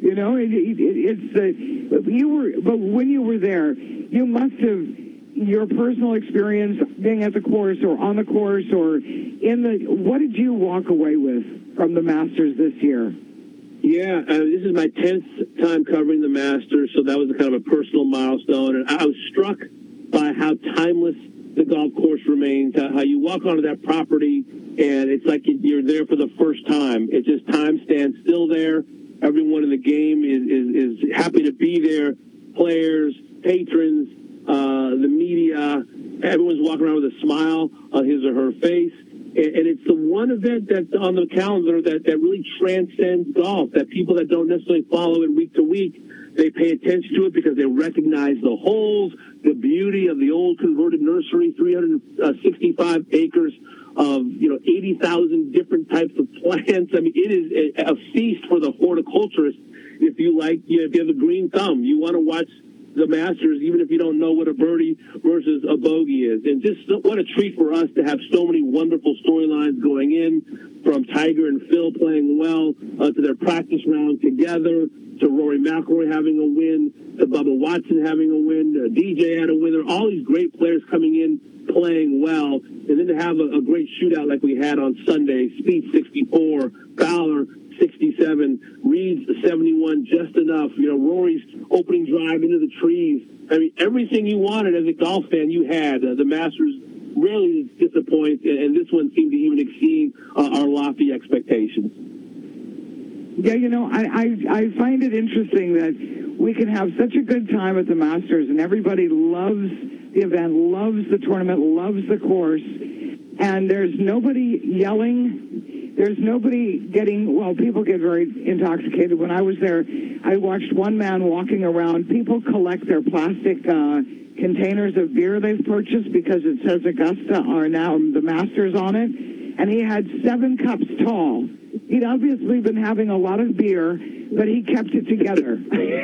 But when you were there, you must have, your personal experience being at the course or on the course or what did you walk away with from the Masters this year? Yeah, this is my 10th time covering the Masters, so that was a kind of a personal milestone. And I was struck by how timeless the golf course remains, how you walk onto that property, and it's like you're there for the first time. It's just time stands still there. Everyone in the game is happy to be there. Players, patrons, the media, everyone's walking around with a smile on his or her face. And it's the one event that's on the calendar that really transcends golf, that people that don't necessarily follow it week to week, they pay attention to it because they recognize the holes, the beauty of the old converted nursery, 365 acres of, 80,000 different types of plants. I mean, it is a feast for the horticulturist. If you have a green thumb, you want to watch the Masters, even if you don't know what a birdie versus a bogey is. And just what a treat for us to have so many wonderful storylines going in, from Tiger and Phil playing well, to their practice round together, to Rory McIlroy having a win, to Bubba Watson having a win, DJ had a winner, all these great players coming in playing well, and then to have a great shootout like we had on Sunday, Spieth 64, Fowler 67, Reed's 71, just enough. Rory's opening drive into the trees. I mean, everything you wanted as a golf fan, you had. The Masters rarely disappoint, and this one seemed to even exceed our lofty expectations. Yeah, I find it interesting that we can have such a good time at the Masters, and everybody loves the event, loves the tournament, loves the course, and there's nobody yelling. There's nobody people get very intoxicated. When I was there, I watched one man walking around. People collect their plastic containers of beer they've purchased because it says Augusta or now the Masters on it. And he had 7 cups tall. He'd obviously been having a lot of beer, but he kept it together.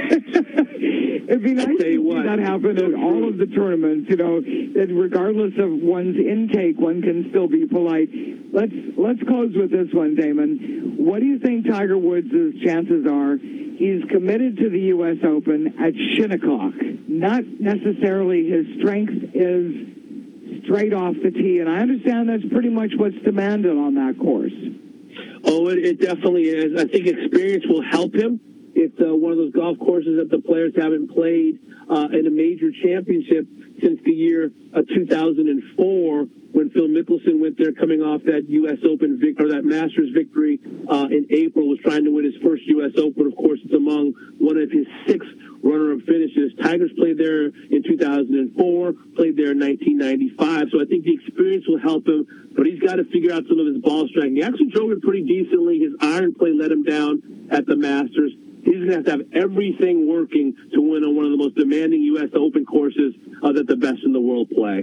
It'd be nice to see that happen at all of the tournaments, that regardless of one's intake, one can still be polite. Let's close with this one, Damon. What do you think Tiger Woods' chances are? He's committed to the U.S. Open at Shinnecock. Not necessarily his strength is straight off the tee, and I understand that's pretty much what's demanded on that course. Oh, it definitely is. I think experience will help him. It's one of those golf courses that the players haven't played in a major championship since the year 2004, when Phil Mickelson went there coming off that U.S. Open or that Masters victory in April, was trying to win his first U.S. Open. Of course, it's among one of his 6 runner-up finishes. Tiger's played there in 2004, played there in 1995, so I think the experience will help him, but he's got to figure out some of his ball striking. He actually drove it pretty decently. His iron play let him down at the Masters. He's going to have everything working to win on one of the most demanding U.S. Open courses that the best in the world play.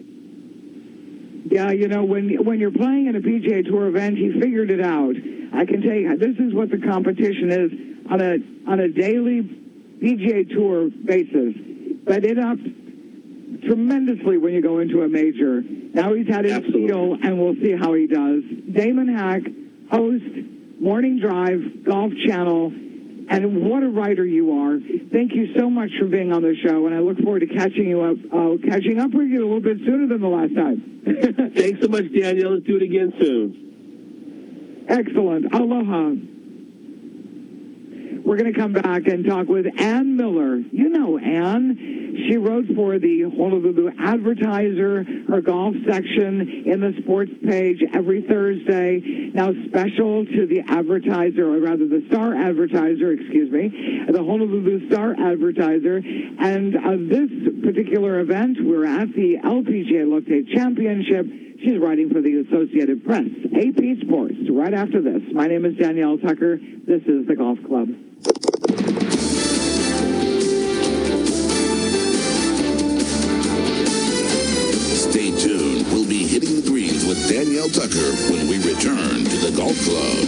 Yeah, when you're playing in a PGA Tour event, he figured it out. I can tell you, this is what the competition is on a daily PGA Tour basis. But tremendously when you go into a major. Now he's had his feel, and we'll see how he does. Damon Hack, host, Morning Drive, Golf Channel, and what a writer you are. Thank you so much for being on the show, and I look forward to catching up with you a little bit sooner than the last time. Thanks so much, Danielle. Let's do it again soon. Excellent. Aloha. We're going to come back and talk with Ann Miller. You know Ann. She wrote for the Honolulu Advertiser, her golf section in the sports page every Thursday. Now special to the Advertiser, or rather the Star Advertiser, excuse me, the Honolulu Star Advertiser. And this particular event, we're at the LPGA Lotte Championship. She's writing for the Associated Press, AP Sports, right after this. My name is Danielle Tucker. This is the Golf Club. Stay tuned. We'll be hitting the greens with Danielle Tucker when we return to the Golf Club.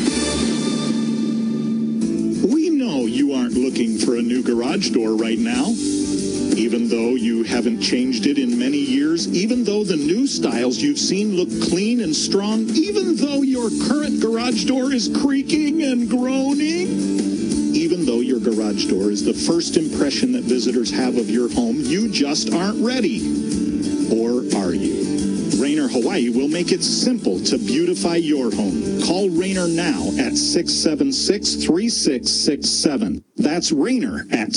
We know you aren't looking for a new garage door right now. Even though you haven't changed it in many years, even though the new styles you've seen look clean and strong, even though your current garage door is creaking and groaning, even though your garage door is the first impression that visitors have of your home, you just aren't ready. Or are you? Rainer Hawaii will make it simple to beautify your home. Call Rainer now at 676-3667. That's Rainer at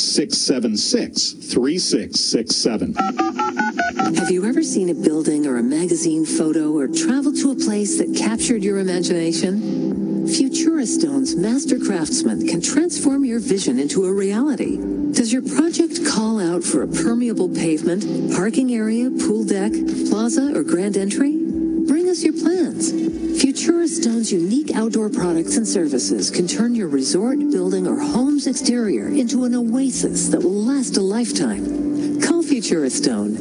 676-3667. Have you ever seen a building or a magazine photo or traveled to a place that captured your imagination? Futuristone's master craftsman can transform your vision into a reality. Does your project call out for a permeable pavement, parking area, pool deck, plaza, or grand entry? Bring us your plans. Futuristone's unique outdoor products and services can turn your resort, building, or home's exterior into an oasis that will last a lifetime. Call Futuristone,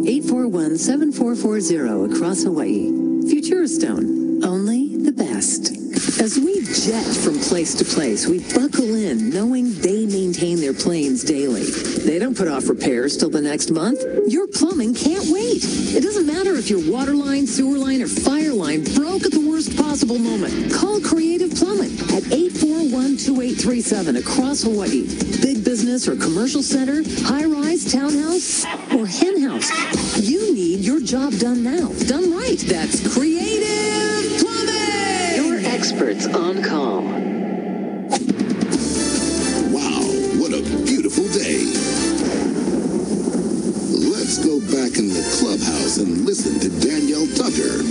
841-7440 across Hawaii. Futuristone, only the best. As we jet from place to place, we buckle in knowing they maintain their planes daily. They don't put off repairs till the next month. Your plumbing can't wait. It doesn't matter if your water line, sewer line, or fire line broke at the worst possible moment. Call Creative Plumbing at 841-2837 across Hawaii. Big business or commercial center, high-rise, townhouse, or hen house. You need your job done now. Done right. That's Creative Plumbing. Experts on call. Wow, what a beautiful day. Let's go back in the clubhouse and listen to Danielle Tucker.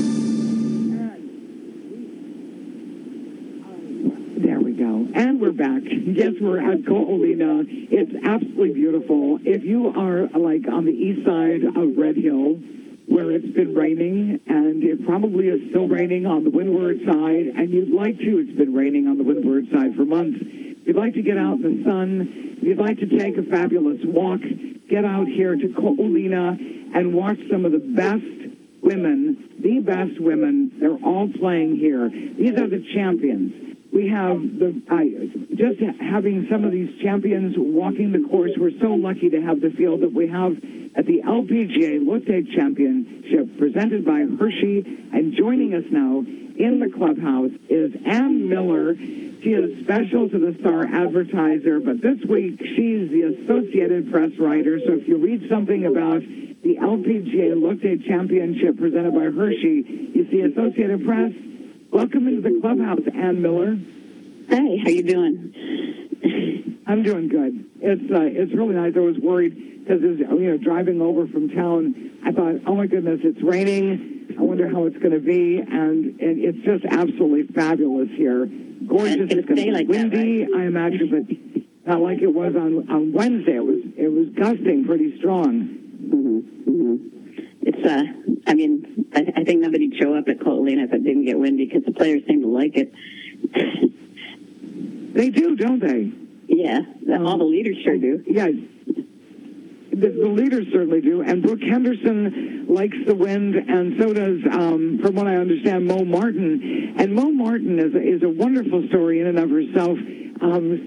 There we go. And we're back. Yes, we're at Ko'olina. It's absolutely beautiful. If you are like on the east side of Red Hill, where it's been raining, and it probably is still raining on the windward side, and you'd like to, it's been raining on the windward side for months. If you'd like to get out in the sun, if you'd like to take a fabulous walk, get out here to Ko'olina and watch some of the best women, they're all playing here. These are the champions. We have just having some of these champions walking the course. We're so lucky to have the field that we have at the LPGA Lotte Championship presented by Hershey. And joining us now in the clubhouse is Ann Miller. She is special to the Star Advertiser, but this week she's the Associated Press writer. So if you read something about the LPGA Lotte Championship presented by Hershey, you see Associated Press. Welcome into the clubhouse, Ann Miller. Hey, how you doing? I'm doing good. It's really nice. I was worried because driving over from town, I thought, oh my goodness, it's raining. I wonder how it's going to be, and it's just absolutely fabulous here. Gorgeous. It's going to be like windy, that, right? I imagine, but not like it was on Wednesday. It was gusting pretty strong. Mm-hmm. Mm-hmm. It's I think nobody'd show up at Ko'olina if it didn't get windy because the players seem to like it. They do, don't they? Yeah, all the leaders sure do. Yeah, the leaders certainly do. And Brooke Henderson likes the wind, and so does, from what I understand, Mo Martin. And Mo Martin is a wonderful story in and of herself.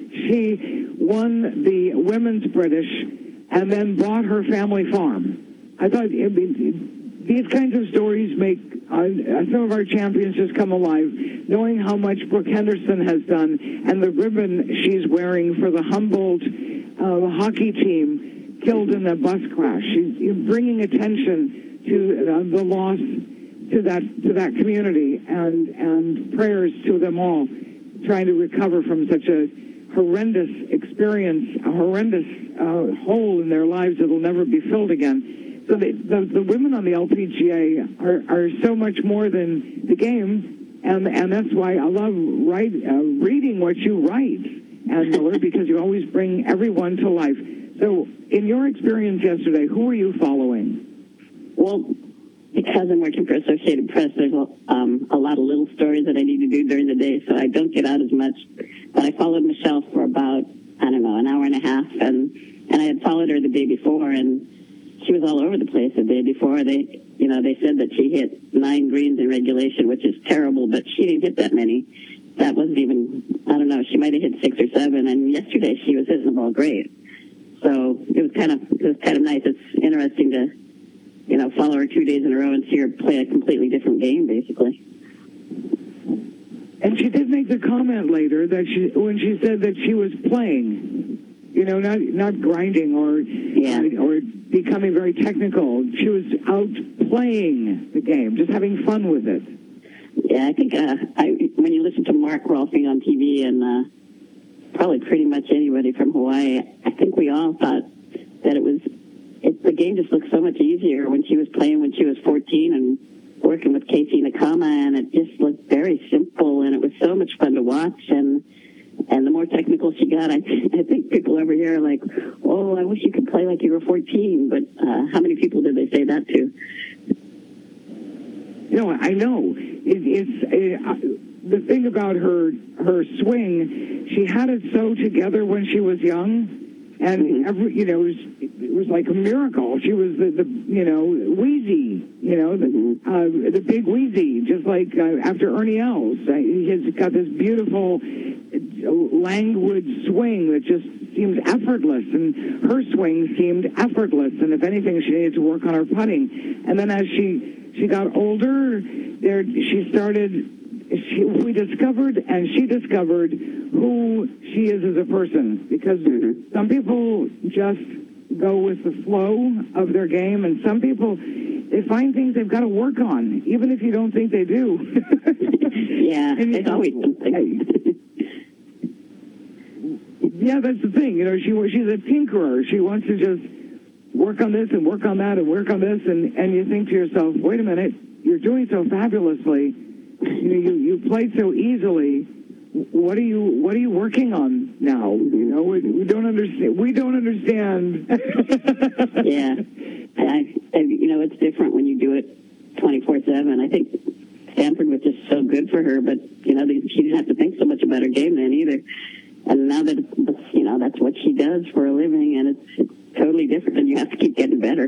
She won the Women's British and then bought her family farm. I thought these kinds of stories make some of our champions just come alive, knowing how much Brooke Henderson has done and the ribbon she's wearing for the Humboldt hockey team killed in a bus crash. She's bringing attention to the loss to that community and prayers to them all, trying to recover from such a horrendous experience, a horrendous hole in their lives that will never be filled again. So the women on the LPGA are so much more than the game, and that's why I love reading what you write, Ann Miller, because you always bring everyone to life. So in your experience yesterday, who are you following? Well, because I'm working for Associated Press, there's a lot of little stories that I need to do during the day, so I don't get out as much. But I followed Michelle for about, an hour and a half, and I had followed her the day before, and she was all over the place the day before. They said that she hit 9 greens in regulation, which is terrible, but she didn't hit that many. That wasn't even, she might have hit 6 or 7, and yesterday she was hitting the ball great. So it was kind of nice. It's interesting to, follow her 2 days in a row and see her play a completely different game, basically. And she did make the comment later that when she said that she was playing, not grinding or becoming very technical. She was out playing the game, just having fun with it. Yeah, I think when you listen to Mark Rolfing on TV and probably pretty much anybody from Hawaii, I think we all thought that the game just looked so much easier when she was playing when she was 14 and working with Casey Nakama, and it just looked very simple, and it was so much fun to watch, and the more technical she got, I think people over here are like, oh, I wish you could play like you were 14, but how many people did they say that to? I know. The thing about her swing, she had it so together when she was young, and it was like a miracle. She was the Wheezy, the big Wheezy, just like after Ernie Els. He's got this beautiful languid swing that just seems effortless, and her swing seemed effortless, and if anything, she needed to work on her putting. And then as she got older, she discovered who she is as a person, because some people just go with the flow of their game, and some people, they find things they've got to work on, even if you don't think they do. Yeah, it's always something. Yeah, that's the thing. She's a tinkerer. She wants to just work on this and work on that and work on this, and you think to yourself, wait a minute, you're doing so fabulously. You played so easily. What are you working on now? We don't understand. We don't understand. Yeah, it's different when you do it 24/7. I think Stanford was just so good for her, but she didn't have to think so much about her game then either. And now that that's what she does for a living, and it's totally different, and you have to keep getting better.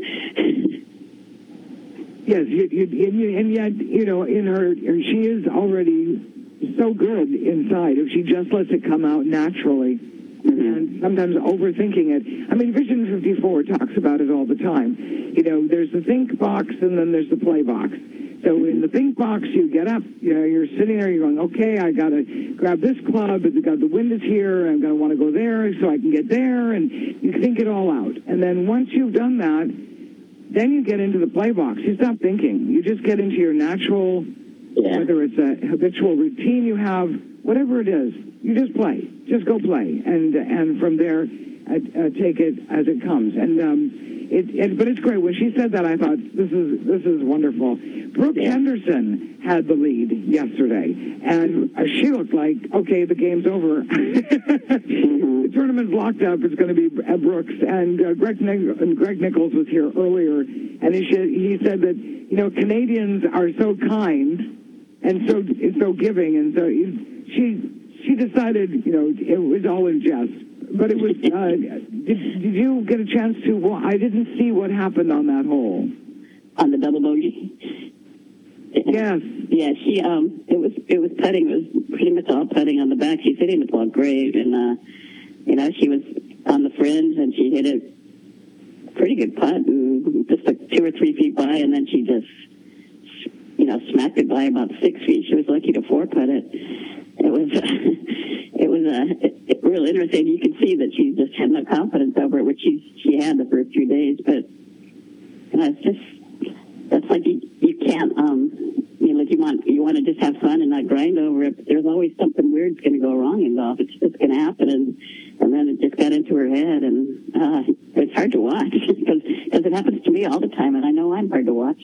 Yes, and yet, in her, she is already so good inside if she just lets it come out naturally, and sometimes overthinking it. I mean, Vision 54 talks about it all the time. There's the think box, and then there's the play box. So in the think box, you get up, you're sitting there, you're going, okay, I got to grab this club, the wind is here, I'm going to want to go there so I can get there, and you think it all out. And then once you've done that, then you get into the play box. You stop thinking. You just get into your natural, whether it's a habitual routine you have, whatever it is, you just play. Just go play. And from there, take it as it comes. But it's great. When she said that, I thought, this is wonderful. Brooke Henderson had the lead yesterday, and she looked like, okay, the game's over. The tournament's locked up. It's going to be Brooks. And Greg Nichols was here earlier, and he said that, Canadians are so kind and so giving, and so she decided, it was all in jest. But it was, did you get a chance to, well, I didn't see what happened on that hole. On the double bogey? Yes. Yeah, it was putting. It was pretty much all putting on the back. She's hitting the ball great, and, she was on the fringe, and she hit it pretty good putt, and just like 2 or 3 feet by, and then she just, smacked it by about 6 feet. She was lucky to 4-putt it. It was real interesting. You could see that she just had no confidence over it, which she had the first 2 days. But it's just, that's like you can't, like you want to just have fun and not grind over it. But there's always something weird's going to go wrong in golf. It's just going to happen, and then it just got into her head, and it's hard to watch because it happens to me all the time, and I know I'm hard to watch.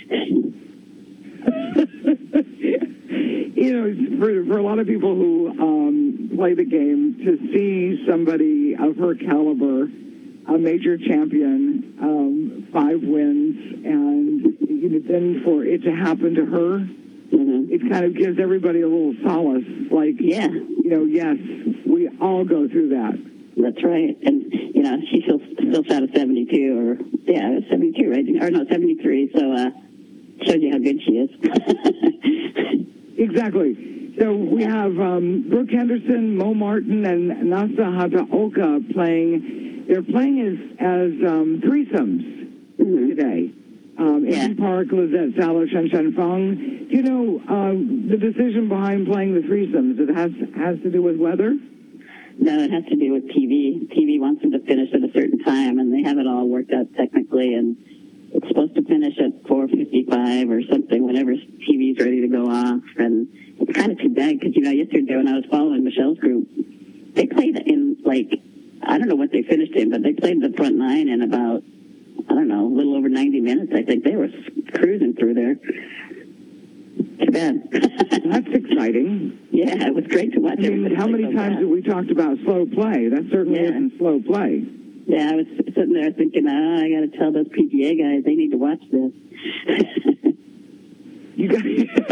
For a lot of people who play the game, to see somebody of her caliber, a major champion, 5 wins, and then for it to happen to her, it kind of gives everybody a little solace. Like, yes, we all go through that. That's right. And, she still shot a 72, 72, right? Or no, 73, so shows you how good she is. Exactly. So we have Brooke Henderson, Mo Martin, and Nasa Hataoka playing. They're playing as threesomes today. In Park, Lizette Salo, Shen Feng. Do you know the decision behind playing the threesomes? It has to do with weather? No, it has to do with TV. TV wants them to finish at a certain time, and they have it all worked out technically, and it's supposed to finish at 4:55 or something whenever TV's ready to go off. And it's kind of too bad because, yesterday when I was following Michelle's group, they played in, I don't know what they finished in, but they played the front 9 in about, a little over 90 minutes. I think they were cruising through there. Too bad. That's exciting. Yeah, it was great to watch. How many times have we talked about slow play? That certainly isn't slow play. Yeah, I was sitting there thinking, I got to tell those PGA guys they need to watch this. You got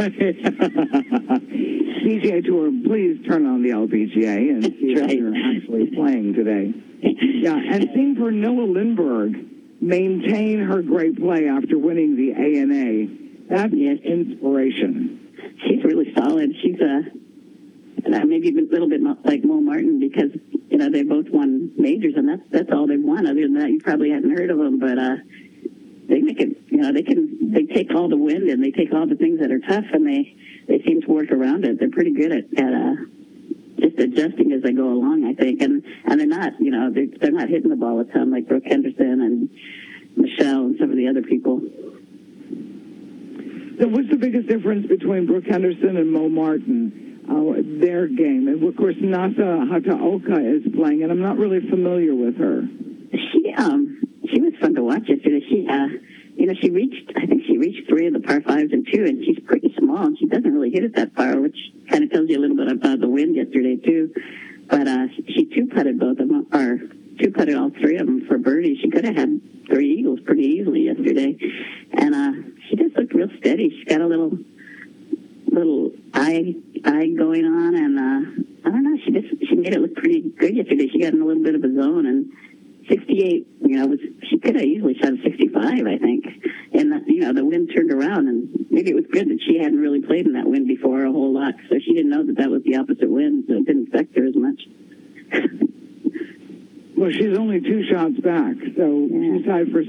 PGA Tour, please turn on the LPGA and see if you're actually playing today. Yeah, and same for Noah Lindberg. Maintain her great play after winning the ANA. That's inspiration. She's really solid. She's maybe a little bit like Mo Martin because they both won majors, and that's all they've won. Other than that, you probably hadn't heard of them, but they make it. They take all the wind and they take all the things that are tough, and they seem to work around it. They're pretty good at just adjusting as they go along, I think, and they're not they're not hitting the ball a ton like Brooke Henderson and Michelle and some of the other people. So what's the biggest difference between Brooke Henderson and Mo Martin? Their game. And, of course, Nasa Hataoka is playing, and I'm not really familiar with her. She was fun to watch yesterday. She reached 3 of the par 5s and 2, and she's pretty small, and she doesn't really hit it that far, which kind of tells you a little bit about the wind yesterday, too. But she 2-putted both of them, or 2-putted all 3 of them for birdie. She could have had 3 eagles pretty easily yesterday. And she just looked real steady. She's got a little eye going on, and I don't know. She made it look pretty good yesterday. She got in a little bit of a zone, and 68. She could have easily shot a 65, I think. And the wind turned around, and maybe it was good that she hadn't really played in that wind before a whole lot, so she didn't know that was the opposite wind, so it didn't affect her as much. Well, she's only 2 shots back, so she's tied for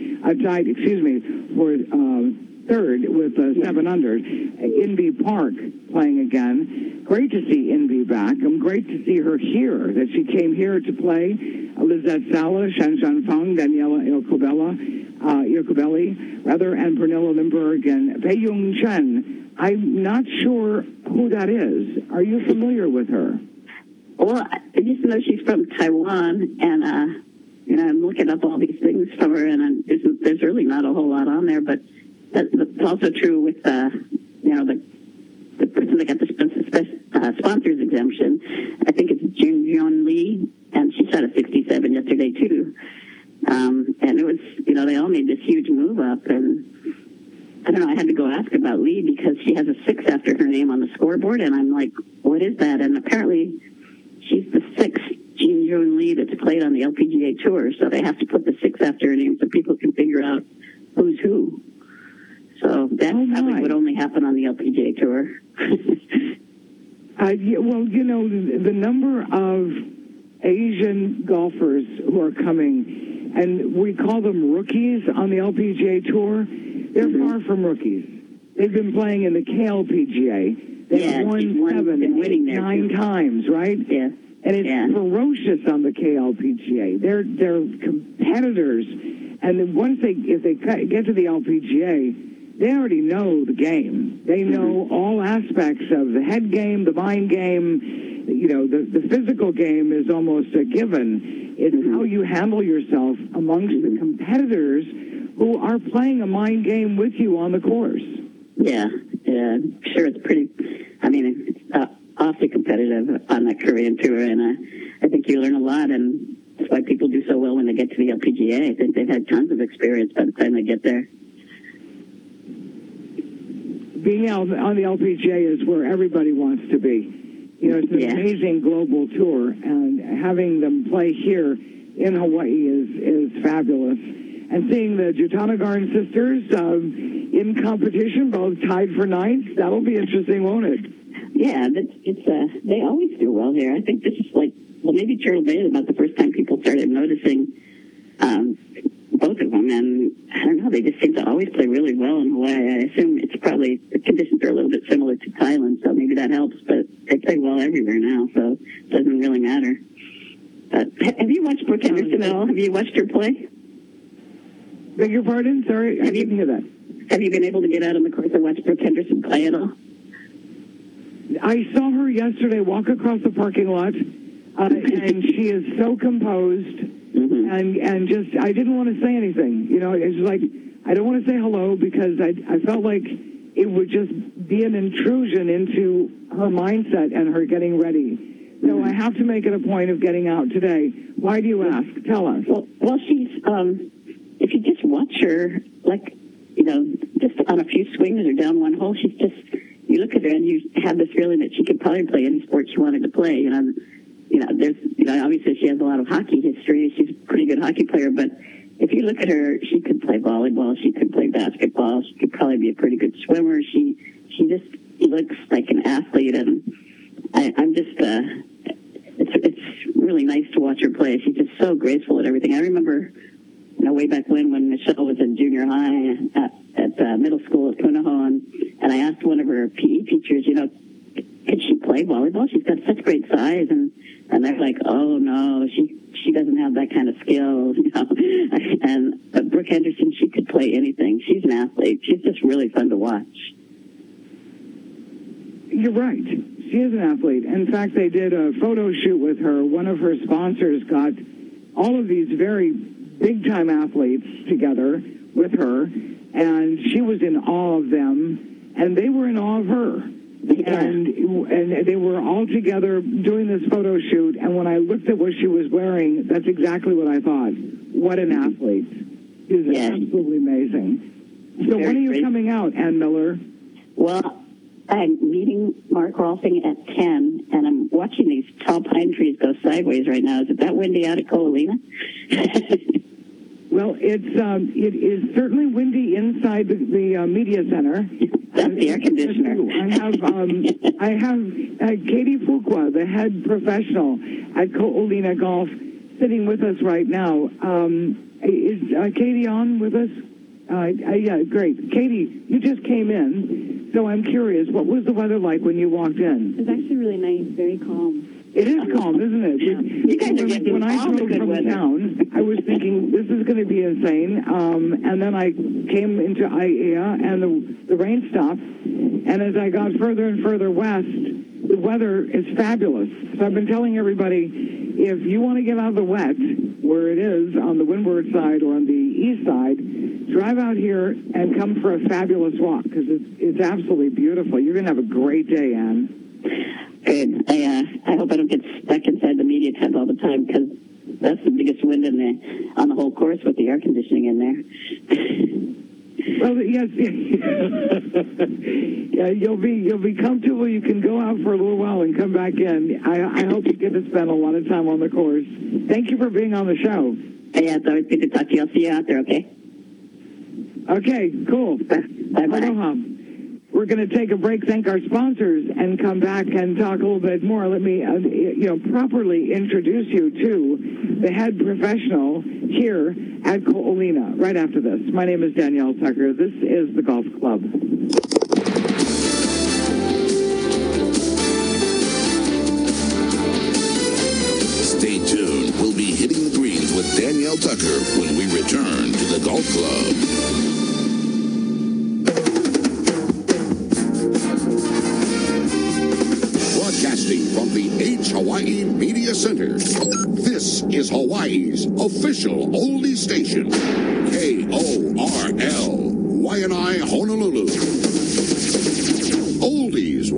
third with 7 under. Inbee Park playing again. Great to see Inbee back. I'm great to see her here, that she came here to play. Lizette Sala, Shen Feng, Daniela Iacobelli, and Pernilla Lindberg, and Pei Yung Chen. I'm not sure who that is. Are you familiar with her? Well, I just know she's from Taiwan, and I'm looking up all these things from her, and there's really not a whole lot on there, but that's also true with the person that got the sponsors exemption. I think it's Jun Lee, and she shot a 67 yesterday too. And it was, they all made this huge move up, and I don't know. I had to go ask about Lee because she has a 6 after her name on the scoreboard, and I'm like, what is that? And apparently, she's the 6th Jun Lee that's played on the LPGA Tour, so they have to put the 6 after her name so people can figure out who's who. So that probably would only happen on the LPGA Tour. The number of Asian golfers who are coming, and we call them rookies on the LPGA Tour. They're far from rookies. They've been playing in the KLPGA. They've won 7, 8, 9 times, right? Yeah. And it's ferocious on the KLPGA. They're competitors, and then if they get to the LPGA, they already know the game. They know all aspects of the head game, the mind game. You know, the physical game is almost a given. It's how you handle yourself amongst the competitors who are playing a mind game with you on the course. Yeah, I'm sure it's pretty. I mean, it's awfully competitive on the Korean Tour, and I think you learn a lot, and that's why people do so well when they get to the LPGA. I think they've had tons of experience by the time they get there. Being out on the LPGA is where everybody wants to be. You know, it's an amazing global tour, and having them play here in Hawaii is fabulous. And seeing the Jutanagarn sisters in competition, both tied for 9th, that'll be interesting, won't it? Yeah, it's they always do well here. I think this is maybe Turtle Bay is about the first time people started noticing both of them, and I don't know, they just seem to always play really well in Hawaii. I assume it's probably, the conditions are a little bit similar to Thailand, so maybe that helps, but they play well everywhere now, so it doesn't really matter. Have you watched Brooke Henderson at all? Have you watched her play? Beg your pardon? Sorry, I didn't hear that. Have you been able to get out on the course and watch Brooke Henderson play at all? I saw her yesterday walk across the parking lot, and she is so composed, and just, I didn't want to say anything. You know, it's like, I don't want to say hello because I felt like it would just be an intrusion into her mindset and her getting ready. So I have to make it a point of getting out today. Why do you ask? Tell us. Well, she's, if you just watch her, like, you know, just on a few swings or down one hole, she's just, you look at her and you have this feeling that she could probably play any sport she wanted to play. You know, there's, you know, obviously she has a lot of hockey history. She's a pretty good hockey player, but if you look at her, she could play volleyball, she could play basketball, she could probably be a pretty good swimmer. She just looks like an athlete, and I'm just, it's really nice to watch her play. She's just so graceful at everything. I remember, you know, way back when Michelle was in junior high at middle school at Punahou, and I asked one of her PE teachers, you know, could she play volleyball? She's got such great size, and they're like, oh no, she doesn't have that kind of skill, you know. And Brooke Henderson, she could play anything. She's an athlete. She's just really fun to watch. You're right. She is an athlete. In fact, they did a photo shoot with her. One of her sponsors got all of these very big-time athletes together with her, and she was in awe of them, and they were in awe of her. Yeah. And they were all together doing this photo shoot, and when I looked at what she was wearing, that's exactly what I thought. What an athlete. She's absolutely amazing. So when are you coming out, Ann Miller? Well, I'm meeting Mark Rolfing at 10, and I'm watching these tall pine trees go sideways right now. Is it that windy out at Ko'olina? Well, it is certainly windy inside the media center. That's the air conditioner. I have Katie Fuqua, the head professional at Ko'olina Golf, sitting with us right now. Is Katie on with us? Yeah, great. Katie, you just came in, so I'm curious, what was the weather like when you walked in? It was actually really nice, very calm. It is calm, isn't it? Yeah. You guys are getting when I all the drove good from weather. town, I was thinking, this is going to be insane. And then I came into Aiea, and the rain stopped. And as I got further and further west, the weather is fabulous. So I've been telling everybody, if you want to get out of the wet, where it is on the windward side or on the east side, drive out here and come for a fabulous walk, because it's absolutely beautiful. You're going to have a great day, Ann. Good. I hope I don't get stuck inside the media tent all the time, because that's the biggest wind on the whole course with the air conditioning in there. Well, yes, yeah, you'll be comfortable. You can go out for a little while and come back in. I hope you get to spend a lot of time on the course. Thank you for being on the show. Yeah, it's always good to talk to you. I'll see you out there, okay? Okay, cool. Bye-bye. Aloha. We're going to take a break, thank our sponsors, and come back and talk a little bit more. Let me, properly introduce you to the head professional here at Coolina right after this. My name is Danielle Tucker. This is the Golf Club. Stay tuned. We'll be hitting the greens with Danielle Tucker when we return to the Golf Club. Broadcasting from the H Hawaii Media Center, this is Hawaii's official oldie station, KORL, Waianae, Honolulu. Oldies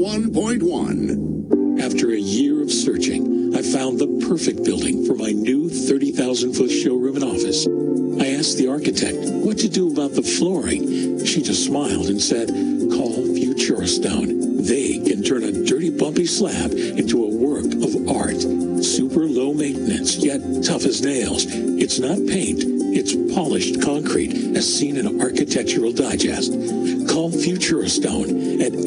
101.1. After a year of searching, I found the perfect building for my new 30,000-foot showroom and office. I asked the architect what to do about the flooring. She just smiled and said, call Futura Stone. They can turn a dirty, bumpy slab into a work of art. Super low maintenance, yet tough as nails. It's not paint, it's polished concrete, as seen in Architectural Digest. Call Futura Stone at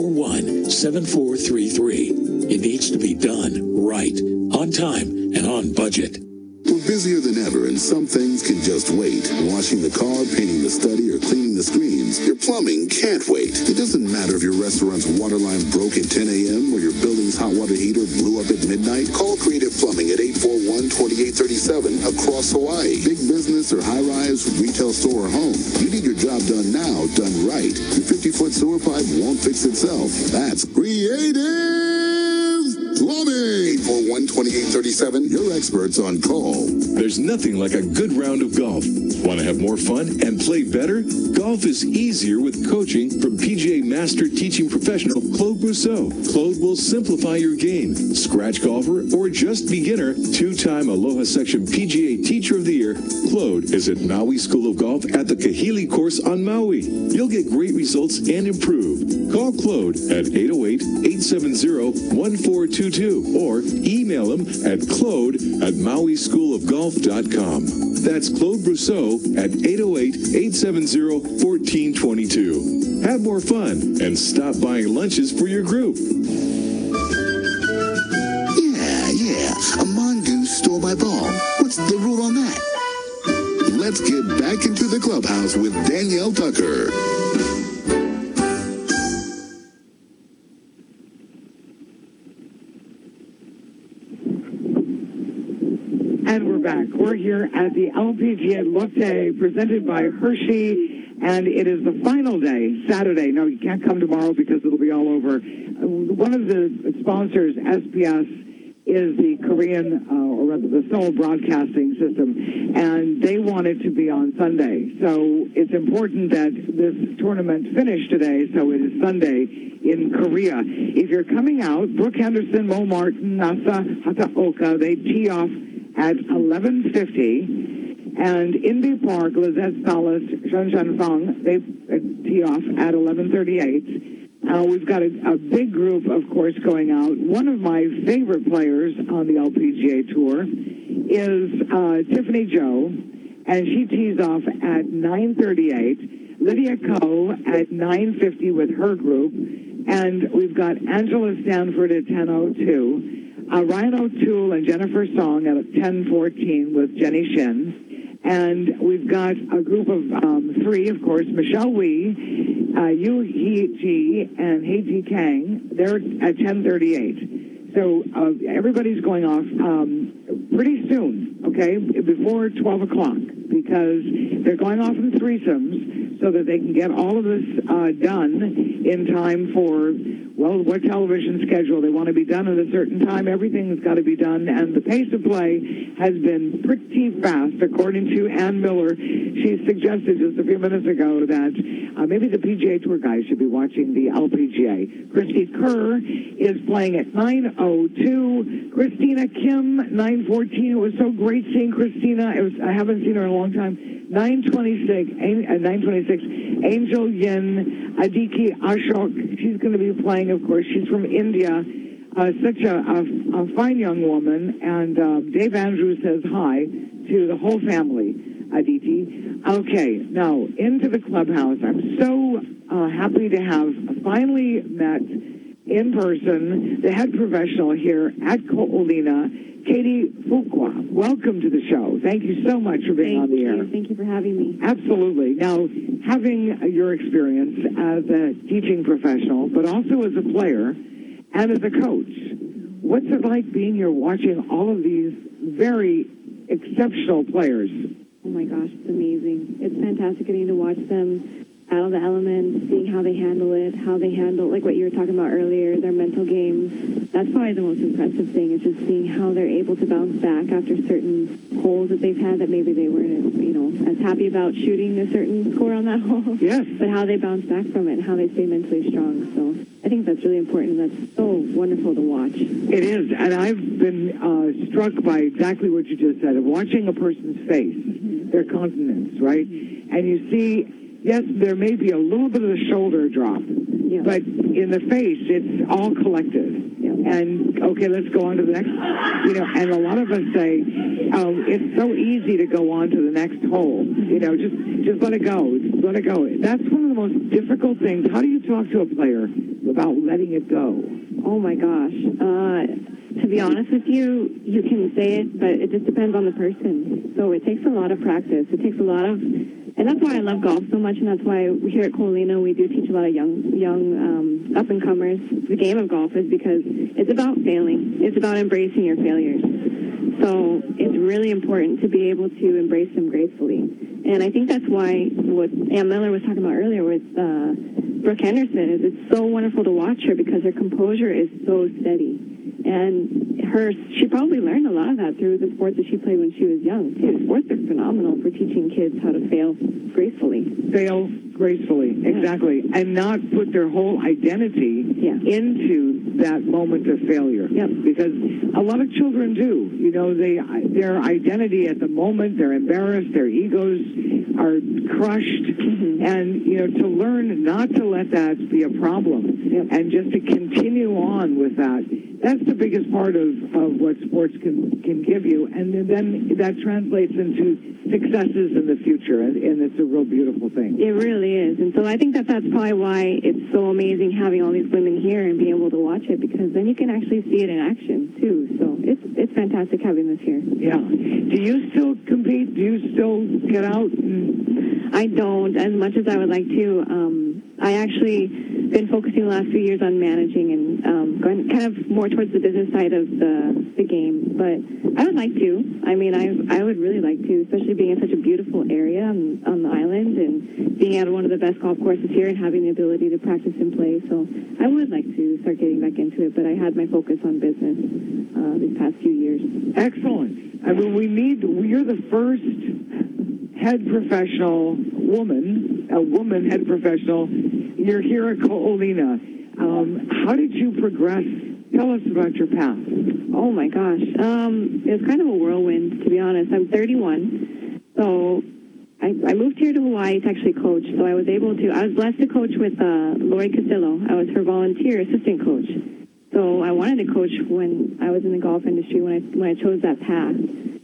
841-7433. It needs to be done right, on time, and on budget. We're busier than ever, and some things can just wait. Washing the car, painting the study, or cleaning the screens. Your plumbing can't wait. It doesn't matter if your restaurant's water line broke at 10 a.m. or your building's hot water heater blew up at midnight. Call Creative Plumbing at 841-2837 across Hawaii. Big business or high-rise, retail store or home. You need your job done now, done right. Your 50-foot sewer pipe won't fix itself. That's Creative Plumbing. 841-2837. Your experts on call. There's nothing like a good round of golf. Want to have more fun and play better? Golf is easier with coaching from PGA Master Teaching Professional Claude Brousseau. Claude will simplify your game. Scratch golfer or just beginner, two-time Aloha Section PGA Teacher of the Year, Claude is at Maui School of Golf at the Kahili course on Maui. You'll get great results and improve. Call Claude at 808-870-1422 or email him at claude@mauischoolofgolf.com. That's Claude Brousseau at 808-870-1422. Have more fun and stop buying lunches for your group. Yeah. A mongoose stole my ball. What's the rule on that? Let's get back into the clubhouse with Danielle Tucker. And we're back. We're here at the LPGA Lotte presented by Hershey, and it is the final day, Saturday. No, you can't come tomorrow because it'll be all over. One of the sponsors, SPS, is the Korean, or rather the Seoul Broadcasting System, and they want it to be on Sunday. So it's important that this tournament finish today, so it is Sunday in Korea. If you're coming out, Brooke Henderson, Mo Martin, Nasa Hataoka, they tee off at 11:50, and Indy Park, Lizette Salas, Shan Fang, they tee off at 11:38. We've got a big group, of course, going out. One of my favorite players on the LPGA Tour is Tiffany Joe, and she tees off at 9:38. Lydia Ko at 9:50 with her group, and we've got Angela Stanford at 10:02. Ryan O'Toole and Jennifer Song at 10:14 with Jenny Shin. And we've got a group of three, of course, Michelle Wee, Yu Hee Ji, and Hei Ji Kang. They're at 10:38. So everybody's going off pretty soon, okay, before 12 o'clock, because they're going off in threesomes so that they can get all of this done in time for, well, what television schedule. They want to be done at a certain time. Everything's got to be done, and the pace of play has been pretty fast, according to Ann Miller. She suggested just a few minutes ago that maybe the PGA Tour guys should be watching the LPGA. Christy Kerr is playing at 9:02. Christina Kim, 9:14. It was so great seeing Christina. I haven't seen her in a long time. 9:26. Angel Yin, Aditi Ashok. She's going to be playing, of course. She's from India. Such a fine young woman. And Dave Andrews says hi to the whole family Aditi. Okay, now into the clubhouse. I'm so happy to have finally met in person the head professional here at Ko'olina, Katie Fuqua. Welcome to the show. Thank you so much for being on the air. Thank you for having me. Absolutely. Now, having your experience as a teaching professional, but also as a player and as a coach, what's it like being here watching all of these very exceptional players? Oh my gosh, it's amazing. It's fantastic getting to watch them out of the elements, seeing how they handle it, like what you were talking about earlier, their mental games. That's probably the most impressive thing, is just seeing how they're able to bounce back after certain holes that they've had that maybe they weren't, as happy about shooting a certain score on that hole. Yes. But how they bounce back from it and how they stay mentally strong. So I think that's really important. That's so wonderful to watch. It is, and I've been struck by exactly what you just said, of watching a person's face, their countenance, right? And you see, yes, there may be a little bit of a shoulder drop, but in the face, it's all collective. And, okay, let's go on to the next. And a lot of us say, it's so easy to go on to the next hole. Just let it go. Just let it go. That's one of the most difficult things. How do you talk to a player about letting it go? Oh, my gosh. To be honest with you, you can say it, but it just depends on the person. So it takes a lot of practice. It takes a lot of... And that's why I love golf so much, and that's why here at Ko'olina we do teach a lot of young up-and-comers the game of golf, is because it's about failing. It's about embracing your failures. So it's really important to be able to embrace them gracefully. And I think that's why what Ann Miller was talking about earlier with Brooke Henderson is it's so wonderful to watch her, because her composure is so steady. And she probably learned a lot of that through the sports that she played when she was young, too. Sports are phenomenal for teaching kids how to fail gracefully. Fail gracefully, exactly. And not put their whole identity into that moment of failure. Because a lot of children do. Their identity at the moment, they're embarrassed, their egos are crushed. And, to learn not to let that be a problem and just to continue on with that, that's the biggest part of what sports can give you. And then that translates into successes in the future, and it's a real beautiful thing. It really is. And so I think that's probably why it's so amazing having all these women here and being able to watch it, because then you can actually see it in action, too. So it's fantastic having this here. Yeah. Do you still compete? Do you still get out? I don't, as much as I would like to. I actually been focusing the last few years on managing and going kind of more towards the business side of the game. But I would like to. I mean, I would really like to, especially being in such a beautiful area on the island and being at one of the best golf courses here and having the ability to practice and play. So I would like to start getting back into it, but I had my focus on business these past few years. Excellent. I mean, you're the first head professional woman, a woman head professional. You're here at Ko'olina. How did you progress? Tell us about your path. Oh, my gosh. It was kind of a whirlwind, to be honest. I'm 31, so I moved here to Hawaii to actually coach. So I was blessed to coach with Lori Castillo. I was her volunteer assistant coach. So I wanted to coach when I was in the golf industry, when I chose that path.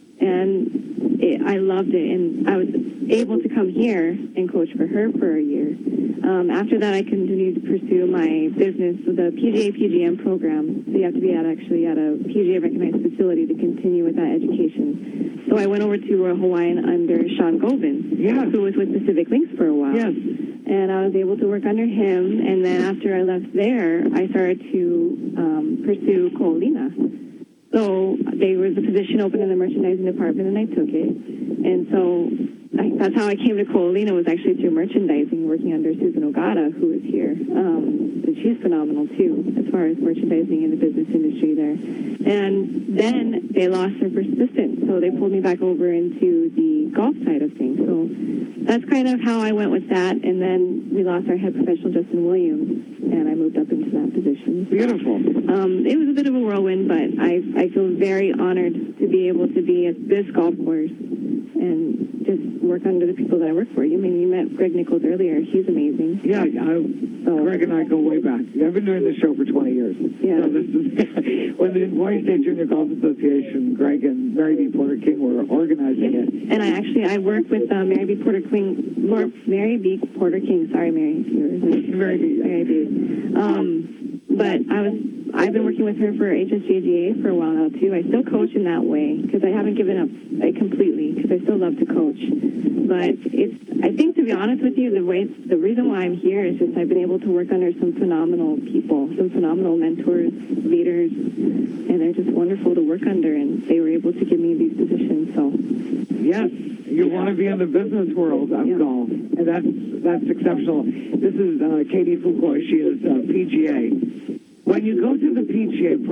And I loved it, and I was able to come here and coach for her for a year. After that, I continued to pursue my business with the PGA PGM program. So you have to be at a PGA recognized facility to continue with that education. So I went over to Royal Hawaiian under Sean Govin, who was with Pacific Links for a while. Yes. And I was able to work under him. And then after I left there, I started to pursue Ko'olina. So there was a position open in the merchandising department, and I took it. And so that's how I came to Ko'olina, was actually through merchandising, working under Susan Ogata, who is here. And she's phenomenal, too, as far as merchandising in the business industry there. And then they lost their first assistant, so they pulled me back over into the golf side of things. So that's kind of how I went with that. And then we lost our head professional, Justin Williams, and I moved up into that position. Beautiful. It was a bit of a whirlwind, but I feel very honored to be able to be at this golf course and just work under the people that I work for. You met Greg Nichols earlier. He's amazing. Yeah, Greg and I go way back. I've been doing this show for 20 years. Yeah. So this is when the Hawaii State Junior Golf Association, Greg and Mary B. Porter King were organizing it. And I work with Mary B. Porter King. Sorry, Mary. Mary B. But I've been working with her for HSGGA for a while now too. I still coach in that way because I haven't given up completely because I still love to coach. But I think, to be honest with you, the reason why I'm here is just I've been able to work under some phenomenal people, some phenomenal mentors, leaders, and they're just wonderful to work under, and they were able to give me these positions. So yes, you want to be in the business world of golf, and that's exceptional. This is Katie Foucault. She is PGA. When you go to the PGA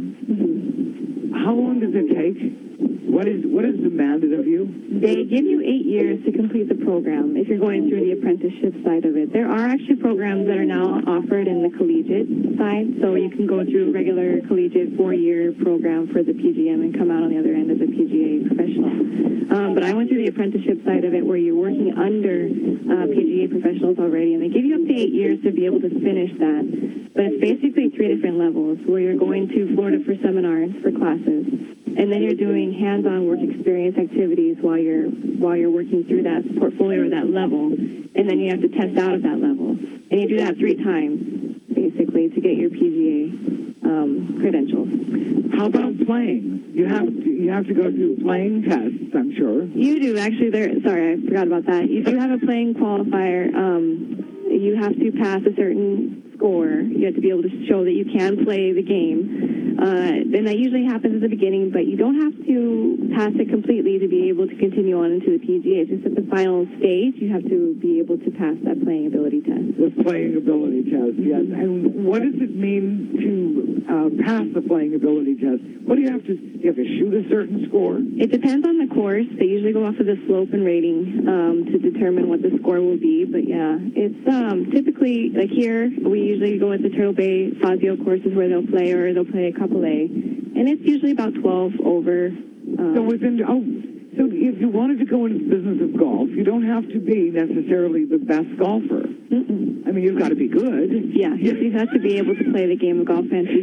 program, how long does it take? What is demanded of you? They give you 8 years to complete the program if you're going through the apprenticeship side of it. There are actually programs that are now offered in the collegiate side, so you can go through a regular collegiate 4-year program for the PGM and come out on the other end as a PGA professional. But I went through the apprenticeship side of it where you're working under PGA professionals already, and they give you up to 8 years to be able to finish that. But it's basically 3 different levels where you're going to Florida for seminars, for classes, and then you're doing hands-on work experience activities while you're working through that portfolio or that level, and then you have to test out of that level. And you do that 3 times, basically, to get your PGA credentials. How about playing? You have to go through playing tests, I'm sure. You do, actually. Sorry, I forgot about that. You do have a playing qualifier. You have to pass a certain score. You have to be able to show that you can play the game. Then that usually happens at the beginning, but you don't have to pass it completely to be able to continue on into the PGA. It's just at the final stage, you have to be able to pass that playing ability test. The playing ability test, yes. And what does it mean to pass the playing ability test? What do you have to shoot a certain score? It depends on the course. They usually go off of the slope and rating to determine what the score will be. But yeah, it's typically, like here, we usually go with the Turtle Bay Fazio courses where they'll play, or they'll play a couple A. And it's usually about 12 over. So if you wanted to go into the business of golf, you don't have to be necessarily the best golfer. Mm-mm. I mean, you've got to be good. Yeah, you have to be able to play the game of golf and teach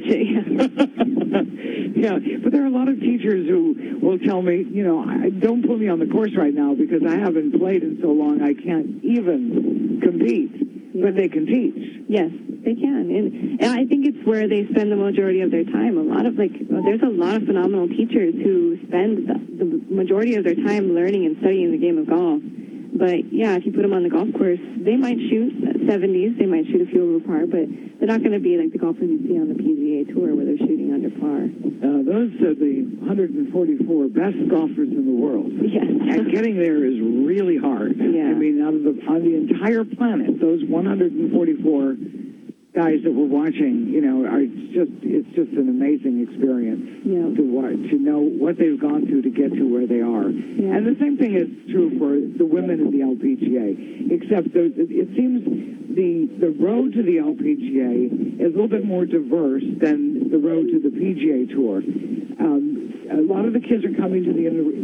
it. Yeah, but there are a lot of teachers who will tell me, don't put me on the course right now because I haven't played in so long I can't even compete. Yeah. But they can teach. Yes, they can. And I think it's where they spend the majority of their time. There's a lot of phenomenal teachers who spend the majority of their time learning and studying the game of golf. But, yeah, if you put them on the golf course, they might shoot 70s, they might shoot a few over par, but they're not going to be like the golfers you see on the PGA Tour where they're shooting under par. Those are the 144 best golfers in the world. Yes. And getting there is really hard. Yeah. I mean, on the entire planet, those 144 guys that we're watching, it's just an amazing experience to know what they've gone through to get to where they are. Yeah. And the same thing is true for the women in the LPGA, except it seems the road to the LPGA is a little bit more diverse than the road to the PGA Tour. A lot of the kids are coming to the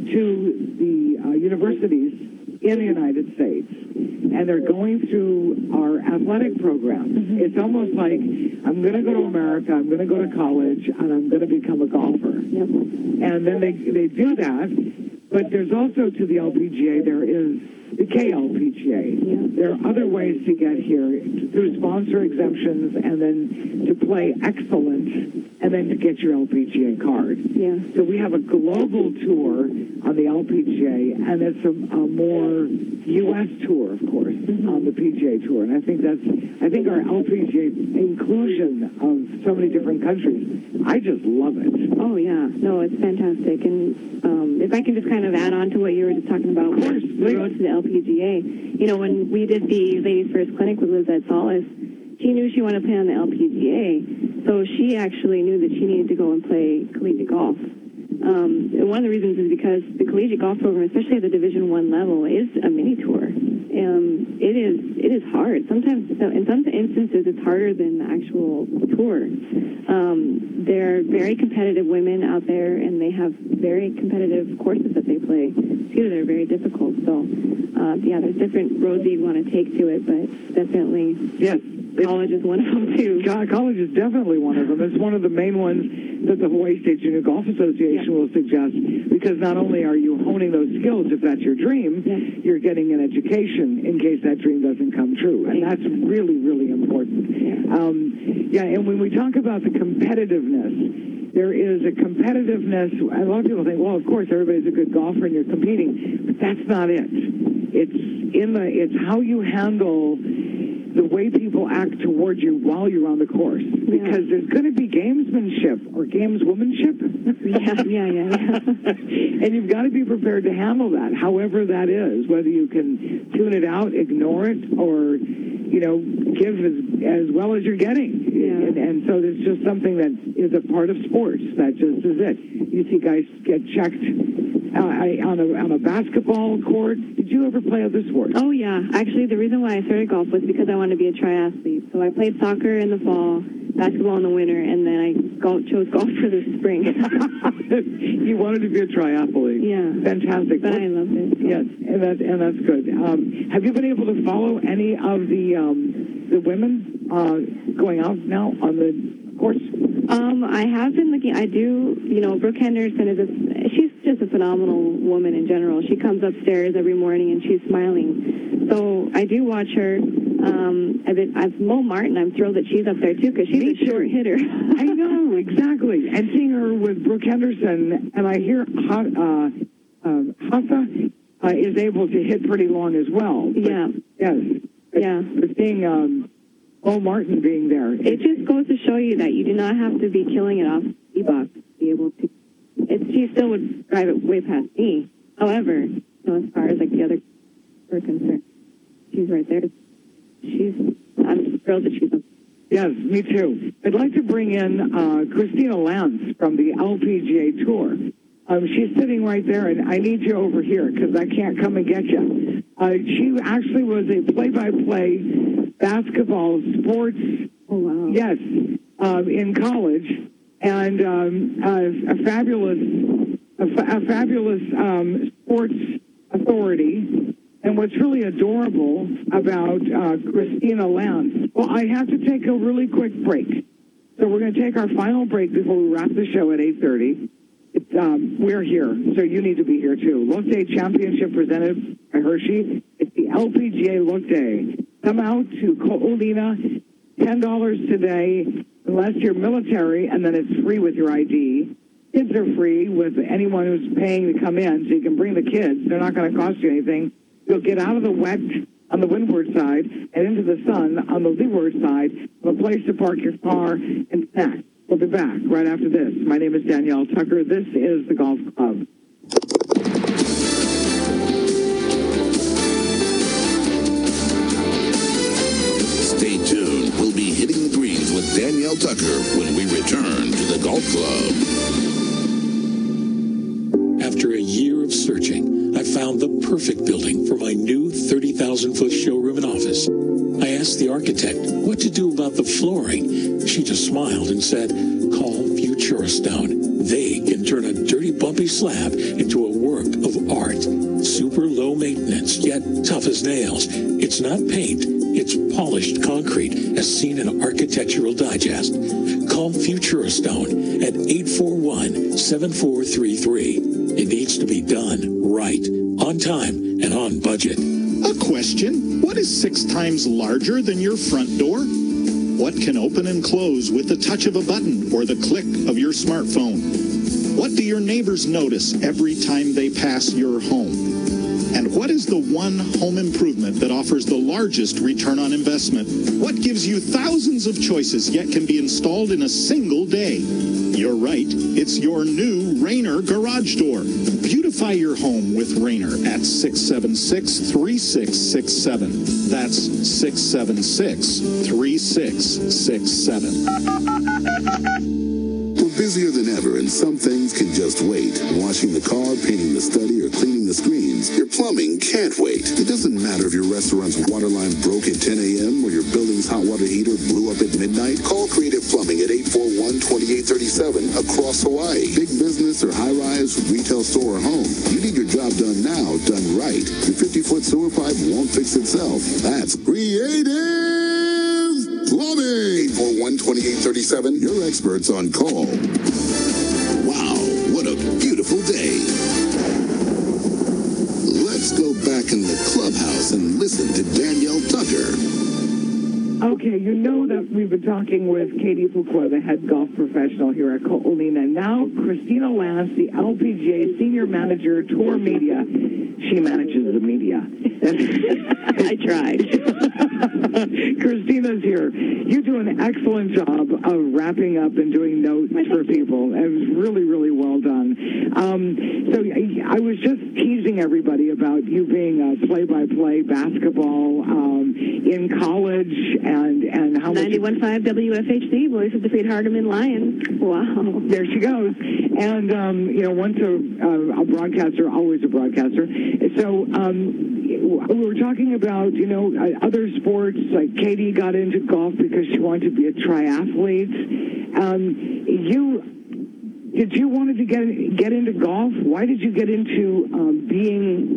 universities in the United States, and they're going through our athletic program. Mm-hmm. It's almost like, I'm going to go to America, I'm going to go to college, and I'm going to become a golfer. Yep. And then they do that, but there's also to the LPGA, there is the KLPGA. Yeah. There are other ways to get here through sponsor exemptions and then to play excellent and then to get your LPGA card. Yeah. So we have a global tour on the LPGA, and it's a more U.S. tour, of course, on the PGA Tour. And I think our LPGA inclusion of so many different countries, I just love it. Oh, yeah. No, it's fantastic. And if I can just kind of add on to what you were just talking about, of course, the road to the LPGA, when we did the Ladies First Clinic with Lizette Solis, she knew she wanted to play on the LPGA, so she actually knew that she needed to go and play collegiate golf. And one of the reasons is because the collegiate golf program, especially at the Division I level, is a mini tour. It is hard. Sometimes, in some instances, it's harder than the actual tour. They're very competitive women out there, and they have very competitive courses that they play. Too, they're very difficult. So, there's different roads you'd want to take to it, but definitely, yes, college is one of them too. College is definitely one of them. It's one of the main ones that the Hawaii State Junior Golf Association will suggest, because not only are you honing those skills if that's your dream, you're getting an education in case that dream doesn't come true, and that's really, really important. And when we talk about the competitiveness, there is a competitiveness. A lot of people think, well, of course, everybody's a good golfer and you're competing, but that's not it. It's how you handle the way people act towards you while you're on the course, because there's going to be gamesmanship or gameswomanship. And you've got to be prepared to handle that, however that is, whether you can tune it out, ignore it, or, give as well as you're getting. And so it's just something that is a part of sports. That just is it. You see guys get checked on a basketball court. Did you ever play other sports? Oh, yeah. Actually, the reason why I started golf was because I wanted to be a triathlete. So I played soccer in the fall, basketball in the winter, and then I chose golf for the spring. You wanted to be a triathlete. Yeah. Fantastic. But I loved it. So. Yes, and that's good. Have you been able to follow any of the women going out now on the course? I have been looking. I do. Brooke Henderson she's just a phenomenal woman in general. She comes upstairs every morning and she's smiling. So I do watch her. I've Mo Martin. I'm thrilled that she's up there too, because she's a short hitter. I know, exactly. And seeing her with Brooke Henderson, and I hear Hassa is able to hit pretty long as well. But seeing Mo Martin being there, it just goes to show you that you do not have to be killing it off the box to be able to. She still would drive it way past me. However, as far as the other are concerned, she's right there. I'm thrilled that she's up. Yes, me too. I'd like to bring in Christina Lance from the LPGA Tour. She's sitting right there, and I need you over here because I can't come and get you. She actually was a play-by-play basketball sports. Oh, wow. Yes, in college, and a fabulous sports authority. And what's really adorable about Christina Lance, well, I have to take a really quick break. So we're going to take our final break before we wrap the show at 8:30. We're here, so you need to be here too. Look Day Championship presented by Hershey. It's the LPGA Look Day. Come out to Ko'olina, $10 today, unless you're military, and then it's free with your ID. Kids are free with anyone who's paying to come in, so you can bring the kids. They're not going to cost you anything. You'll get out of the wet on the windward side and into the sun on the leeward side, a place to park your car and snack. We'll be back right after this. My name is Danielle Tucker. This is the Golf Club. Stay tuned. We'll be hitting the greens with Danielle Tucker when we return to the Golf Club. After a year of searching, I found the perfect building for my new 30,000-foot showroom and office. I asked the architect what to do about the flooring. She just smiled and said, call Futuristone. They can turn a dirty, bumpy slab into a work of art. Super low maintenance, yet tough as nails. It's not paint, it's polished concrete, as seen in Architectural Digest. Call Futuristone at 841-7433. It needs to be done right, on time, and on budget. A question. What is 6 times larger than your front door? What can open and close with the touch of a button or the click of your smartphone? What do your neighbors notice every time they pass your home? And what is the one home improvement that offers the largest return on investment? What gives you thousands of choices yet can be installed in a single day? You're right. It's your new Rainer garage door. Beautify your home with Rainer at 676-3667. That's 676-3667. For busier than ever, and some things can just wait. Washing the car, painting the study, or cleaning the screens. Your plumbing can't wait. It doesn't matter if your restaurant's water line broke at 10 a.m. or your building's hot water heater blew up at midnight. Call Creative Plumbing at 841-2837 across Hawaii. Big business or high-rise, retail store or home. You need your job done now, done right. Your 50-foot sewer pipe won't fix itself. That's Creative Plumbing. 841-2837. Your experts on call. Wow, what a beautiful day. Let's go back in the clubhouse and listen to Danielle Tucker. Okay, you know that we've been talking with Katie Fuqua, the head golf professional here at Ko'olina. Now, Christina Lance, the LPGA Senior Manager, Tour Media. She manages the media. I tried. Christina's here. You do an excellent job of wrapping up and doing notes for people. It was really, really well done. So I was just teasing everybody about you being a play-by-play basketball in college and how much... 91.5 WFHC, voice of the Freed Hardeman Lions. Wow. There she goes. And, once a broadcaster, always a broadcaster. So we were talking about, other sports, like Katie got into golf because she wanted to be a triathlete. Did you want to get into golf? Why did you get into being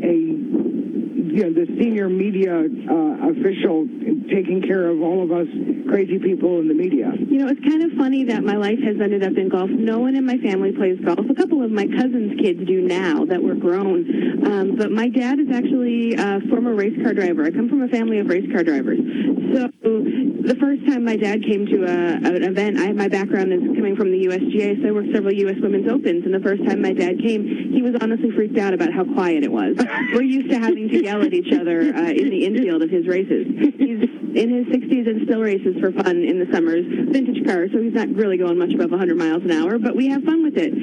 the senior media official taking care of all of us crazy people in the media? It's kind of funny that my life has ended up in golf. No one in my family plays golf. A couple of my cousins' kids do now that we're grown. But my dad is actually a former race car driver. I come from a family of race car drivers. So the first time my dad came to an event, my background is coming from the USGA, so I worked several U.S. Women's Opens, and the first time my dad came, he was honestly freaked out about how quiet it was. We're used to having to yell at each other in the infield of his races. He's in his 60s and still races for fun in the summers, vintage cars, so he's not really going much above 100 miles an hour, but we have fun with it.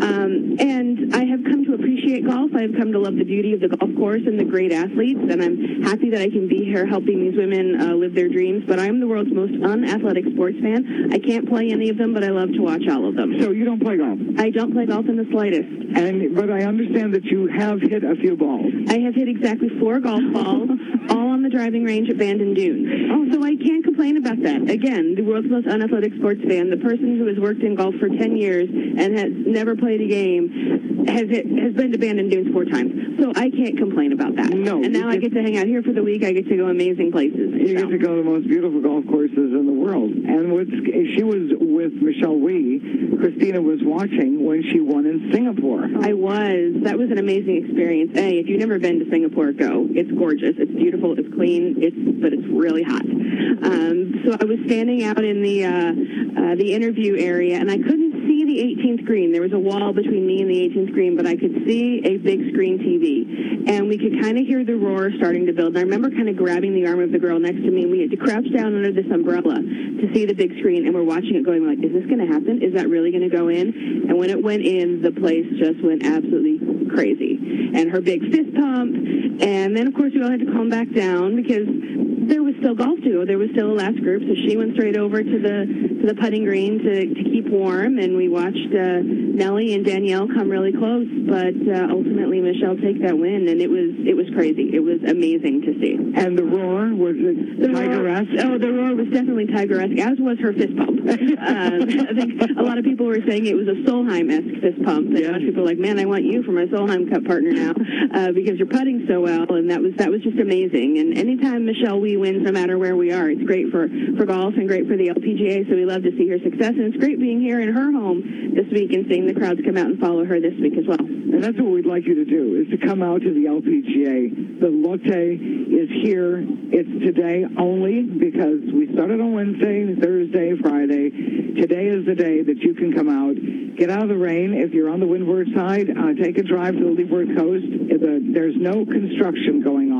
And I have come to appreciate golf. I have come to love the beauty of the golf course and the great athletes, and I'm happy that I can be here helping these women live their dreams, but I'm the world's most unathletic sports fan. I can't play any of them, but I love to watch all of them. So you don't play golf? I don't play golf in the slightest. But I understand that you have hit a few balls. I have hit exactly 4 golf balls, all on the driving range at Bandon Dunes. So I can't complain about that. Again, the world's most unathletic sports fan, the person who has worked in golf for 10 years and has never played a game, has been to Bandon Dunes 4 times. So I can't complain about that. No. And now I get to hang out here for the week. I get to go amazing places. You get to go to the most beautiful golf courses in the world. And she was with Michelle Wie. Christina was watching when she won in Singapore. I was. That was an amazing experience. If you've never been to Singapore, go. It's gorgeous. It's beautiful. It's clean. But it's really hot. So I was standing out in the interview area, and I couldn't see the 18th green. There was a wall between me and the 18th green, but I could see a big screen TV. And we could kind of hear the roar starting to build. And I remember kind of grabbing the arm of the girl next to me, and we had to crouch down under this umbrella to see the big screen, and we're watching it going like, is this going to happen? Is that really going to go in? And when it went in, the place just went absolutely crazy. And her big fist pump, and then, of course, we all had to calm back down because there was still golf to go. There was still a last group, so she went straight over to the putting green to keep warm, and we watched Nellie and Danielle come really close, but ultimately Michelle take that win, and it was crazy. It was amazing to see. And the roar, was it Tiger-esque? The roar was definitely Tiger-esque, as was her fist pump. I think a lot of people were saying it was a Solheim-esque fist pump, and a lot of people were like, man, I want you for my Solheim Cup partner now, because you're putting so well, and that was just amazing. And anytime Michelle Wie wins, no matter where we are, it's great for golf and great for the LPGA, so we love to see her success, and it's great being here in her home this week and seeing the crowds come out and follow her this week as well. And that's what we'd like you to do, is to come out to the LPGA. The Lotte is here. It's today only because we started on Wednesday, Thursday, Friday. Today is the day that you can come out, get out of the rain. If you're on the windward side, take a drive to the leeward coast. There's no construction going on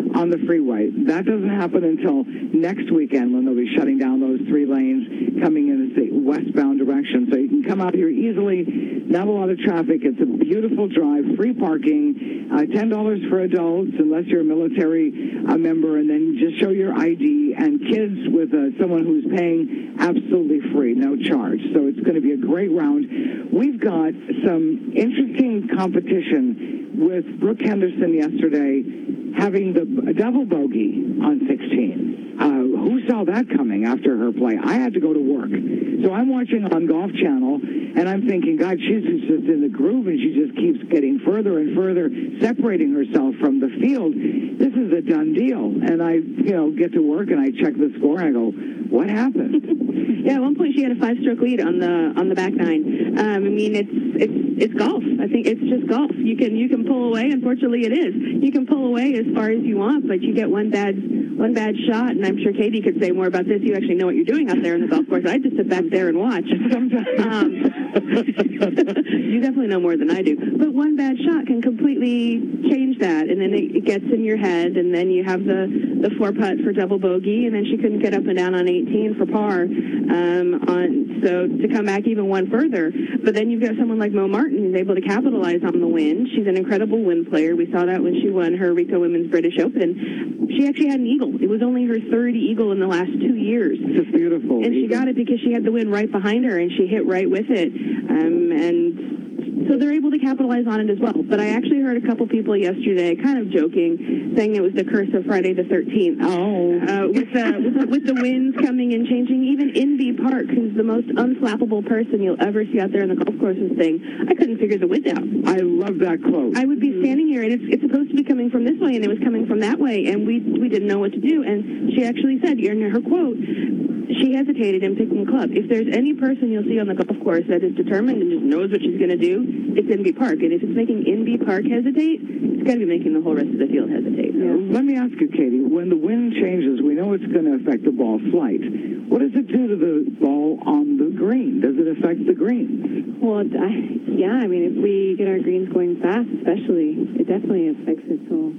on the freeway. That doesn't happen until next weekend when they'll be shutting down those 3 lanes coming in the westbound direction. So you can come out here easily, not a lot of traffic. It's a beautiful drive, free parking, $10 for adults unless you're a military member, and then just show your ID, and kids with someone who's paying absolutely free, no charge. So it's going to be a great round. We've got some interesting competition with Brooke Henderson yesterday having the double bogey on 16. Who saw that coming after her play? I had to go to work. So I'm watching on Golf Channel, and I'm thinking, God, she's just in the groove, and she just keeps getting further and further, separating herself from the field. This is a done deal. And I, get to work, and I check the score, and I go, what happened? Yeah, at one point she had a 5-stroke lead on the back nine. I mean, it's golf. I think it's just golf. You can pull away. Unfortunately, it is. You can pull away as far as you want, but you get one bad shot. And I'm sure Katie could say more about this. You actually know what you're doing out there in the golf course. I just sit back there and watch. You definitely know more than I do. But one bad shot can completely change that, and then it gets in your head, and then you have the 4-putt for double bogey, and then she couldn't get up and down on 18 for par. So to come back even one further. But then you've got someone like Mo Martin who's able to capitalize on the win. She's an incredible win player. We saw that when she won her Rico Women's British Open. She actually had an eagle. It was only her third eagle in the last 2 years. It's beautiful. And she got it because she had the wind right behind her, and she hit right with it. And so they're able to capitalize on it as well. But I actually heard a couple people yesterday kind of joking, saying it was the curse of Friday the 13th. Oh. With the winds coming and changing. Even Inbee Park, who's the most unflappable person you'll ever see out there in the golf courses thing, I couldn't figure the wind out. I love that quote. I would be standing here, and it's supposed to be coming from this way, and it was coming from that way, and we didn't know what to do. And she actually said, in her quote, she hesitated in picking club. If there's any person you'll see on the golf course that is determined and just knows what she's going to do, it's Inbee Park. And if it's making Inbee Park hesitate, it's got to be making the whole rest of the field hesitate. Yeah. Let me ask you, Katie, when the wind changes, we know it's going to affect the ball flight. What does it do to the ball on the green? Does it affect the greens? Well, yeah, I mean, if we get our greens going fast, especially, it definitely affects it. So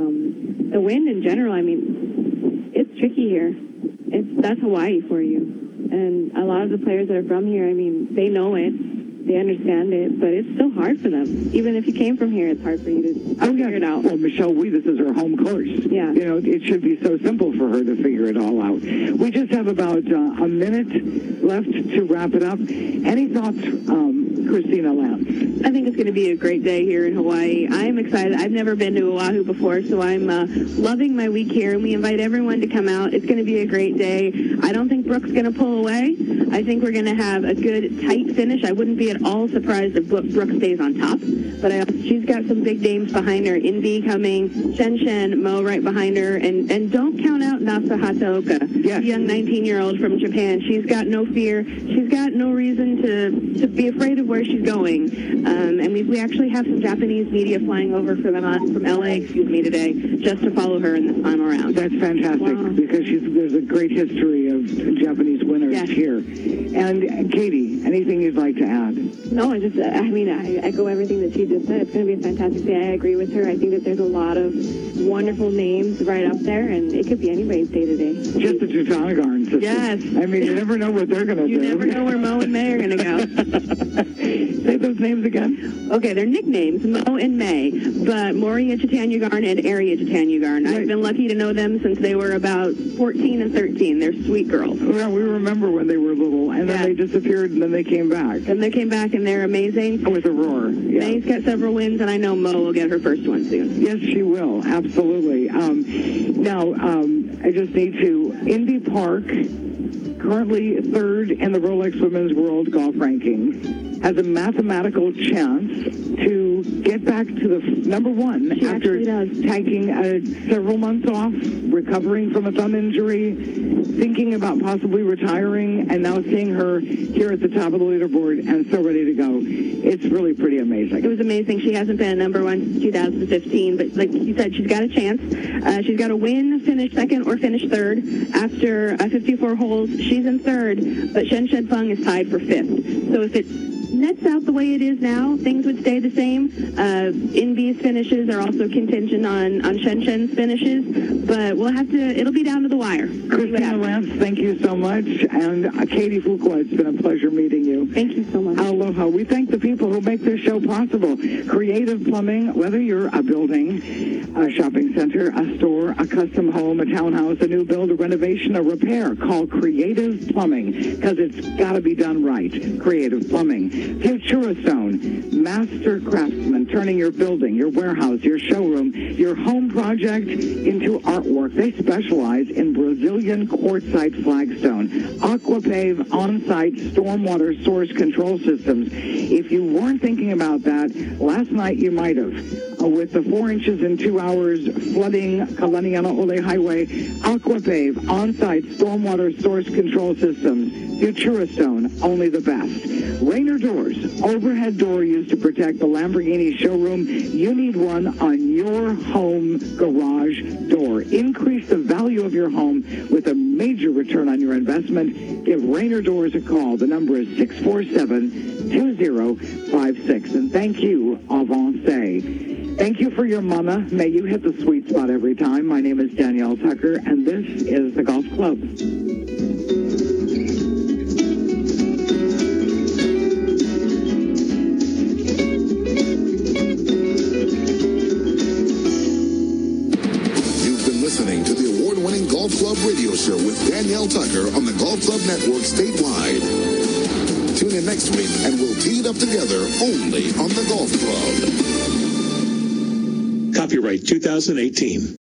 the wind in general, I mean, it's tricky here. That's Hawaii for you. And a lot of the players that are from here, I mean, they know it. They understand it, but it's still hard for them. Even if you came from here, it's hard for you to figure it out. Well, Michelle Wie, this is her home course. Yeah. It should be so simple for her to figure it all out. We just have about a minute left to wrap it up. Any thoughts, Christina Lance? I think it's going to be a great day here in Hawaii. I'm excited. I've never been to Oahu before, so I'm loving my week here, and we invite everyone to come out. It's going to be a great day. I don't think Brooke's going to pull away. I think we're going to have a good, tight finish. I wouldn't be at all surprised if Brooke stays on top, but she's got some big names behind her. Inbee coming, Shen, Mo right behind her, and don't count out Nasa Hataoka, the young 19-year-old from Japan. She's got no fear. She's got no reason to be afraid of where she's going. And we actually have some Japanese media flying over from LA, today, just to follow her in this final round. That's fantastic, because there's a great history of Japanese winners here. And Katie, anything you'd like to add? No, I echo everything that she just said. It's going to be a fantastic day. I agree with her. I think that there's a lot of wonderful names right up there, and it could be anybody's day today. Just the Tutanagarn sisters. Yes. I mean, you never know what they're going to do. You never know where Mo and May are going to go. Say those names again. Okay, they're nicknames, Mo and May, but Moria Tutanagarn and Aria Tutanagarn. Right. I've been lucky to know them since they were about 14 and 13. They're sweet girls. Well, we remember when they were little, and then they disappeared, and then they came back. And they came back, and they're amazing. With a roar. Yeah. May's got several wins, and I know Mo will get her first one soon. Yes, she will. Absolutely. Now, I just need to, Inbee Park, currently third in the Rolex Women's World Golf Rankings, has a mathematical chance to get back to the number one after taking several months off, recovering from a thumb injury, thinking about possibly retiring, and now seeing her here at the top of the leaderboard and so ready to go. It's really pretty amazing. It was amazing. She hasn't been a number one since 2015, but like you said, she's got a chance. She's got to win, finish second, or finish third. After 54 holes, she's in third, but Shen Feng is tied for fifth. So if it's nets out the way it is now, things would stay the same. Invi's finishes are also contingent on Shen Shen's finishes, but it'll be down to the wire. Christina Lance, thank you so much. And Katie Fuqua, it's been a pleasure meeting you. Thank you so much. Aloha. We thank the people who make this show possible. Creative Plumbing, whether you're a building, a shopping center, a store, a custom home, a townhouse, a new build, a renovation, a repair, call Creative Plumbing, because it's got to be done right. Creative Plumbing. Futuristone, master craftsman, turning your building, your warehouse, your showroom, your home project into artwork. They specialize in Brazilian quartzite flagstone, Aquapave on-site stormwater source control systems. If you weren't thinking about that, last night you might have. With the 4 inches in 2 hours flooding Kalaniana Ole Highway, Aquapave on-site stormwater source control systems. Futuristone, only the best. Rainer Doors, overhead door used to protect the Lamborghini showroom. You need one on your home garage door. Increase the value of your home with a major return on your investment. Give Rainer Doors a call. The number is 647-2056. And thank you, Avancé. Thank you for your mama. May you hit the sweet spot every time. My name is Danielle Tucker, and this is the Golf Club. Listening to the award-winning Golf Club radio show with Danielle Tucker on the Golf Club Network statewide. Tune in next week and we'll tee it up together only on the Golf Club. Copyright 2018.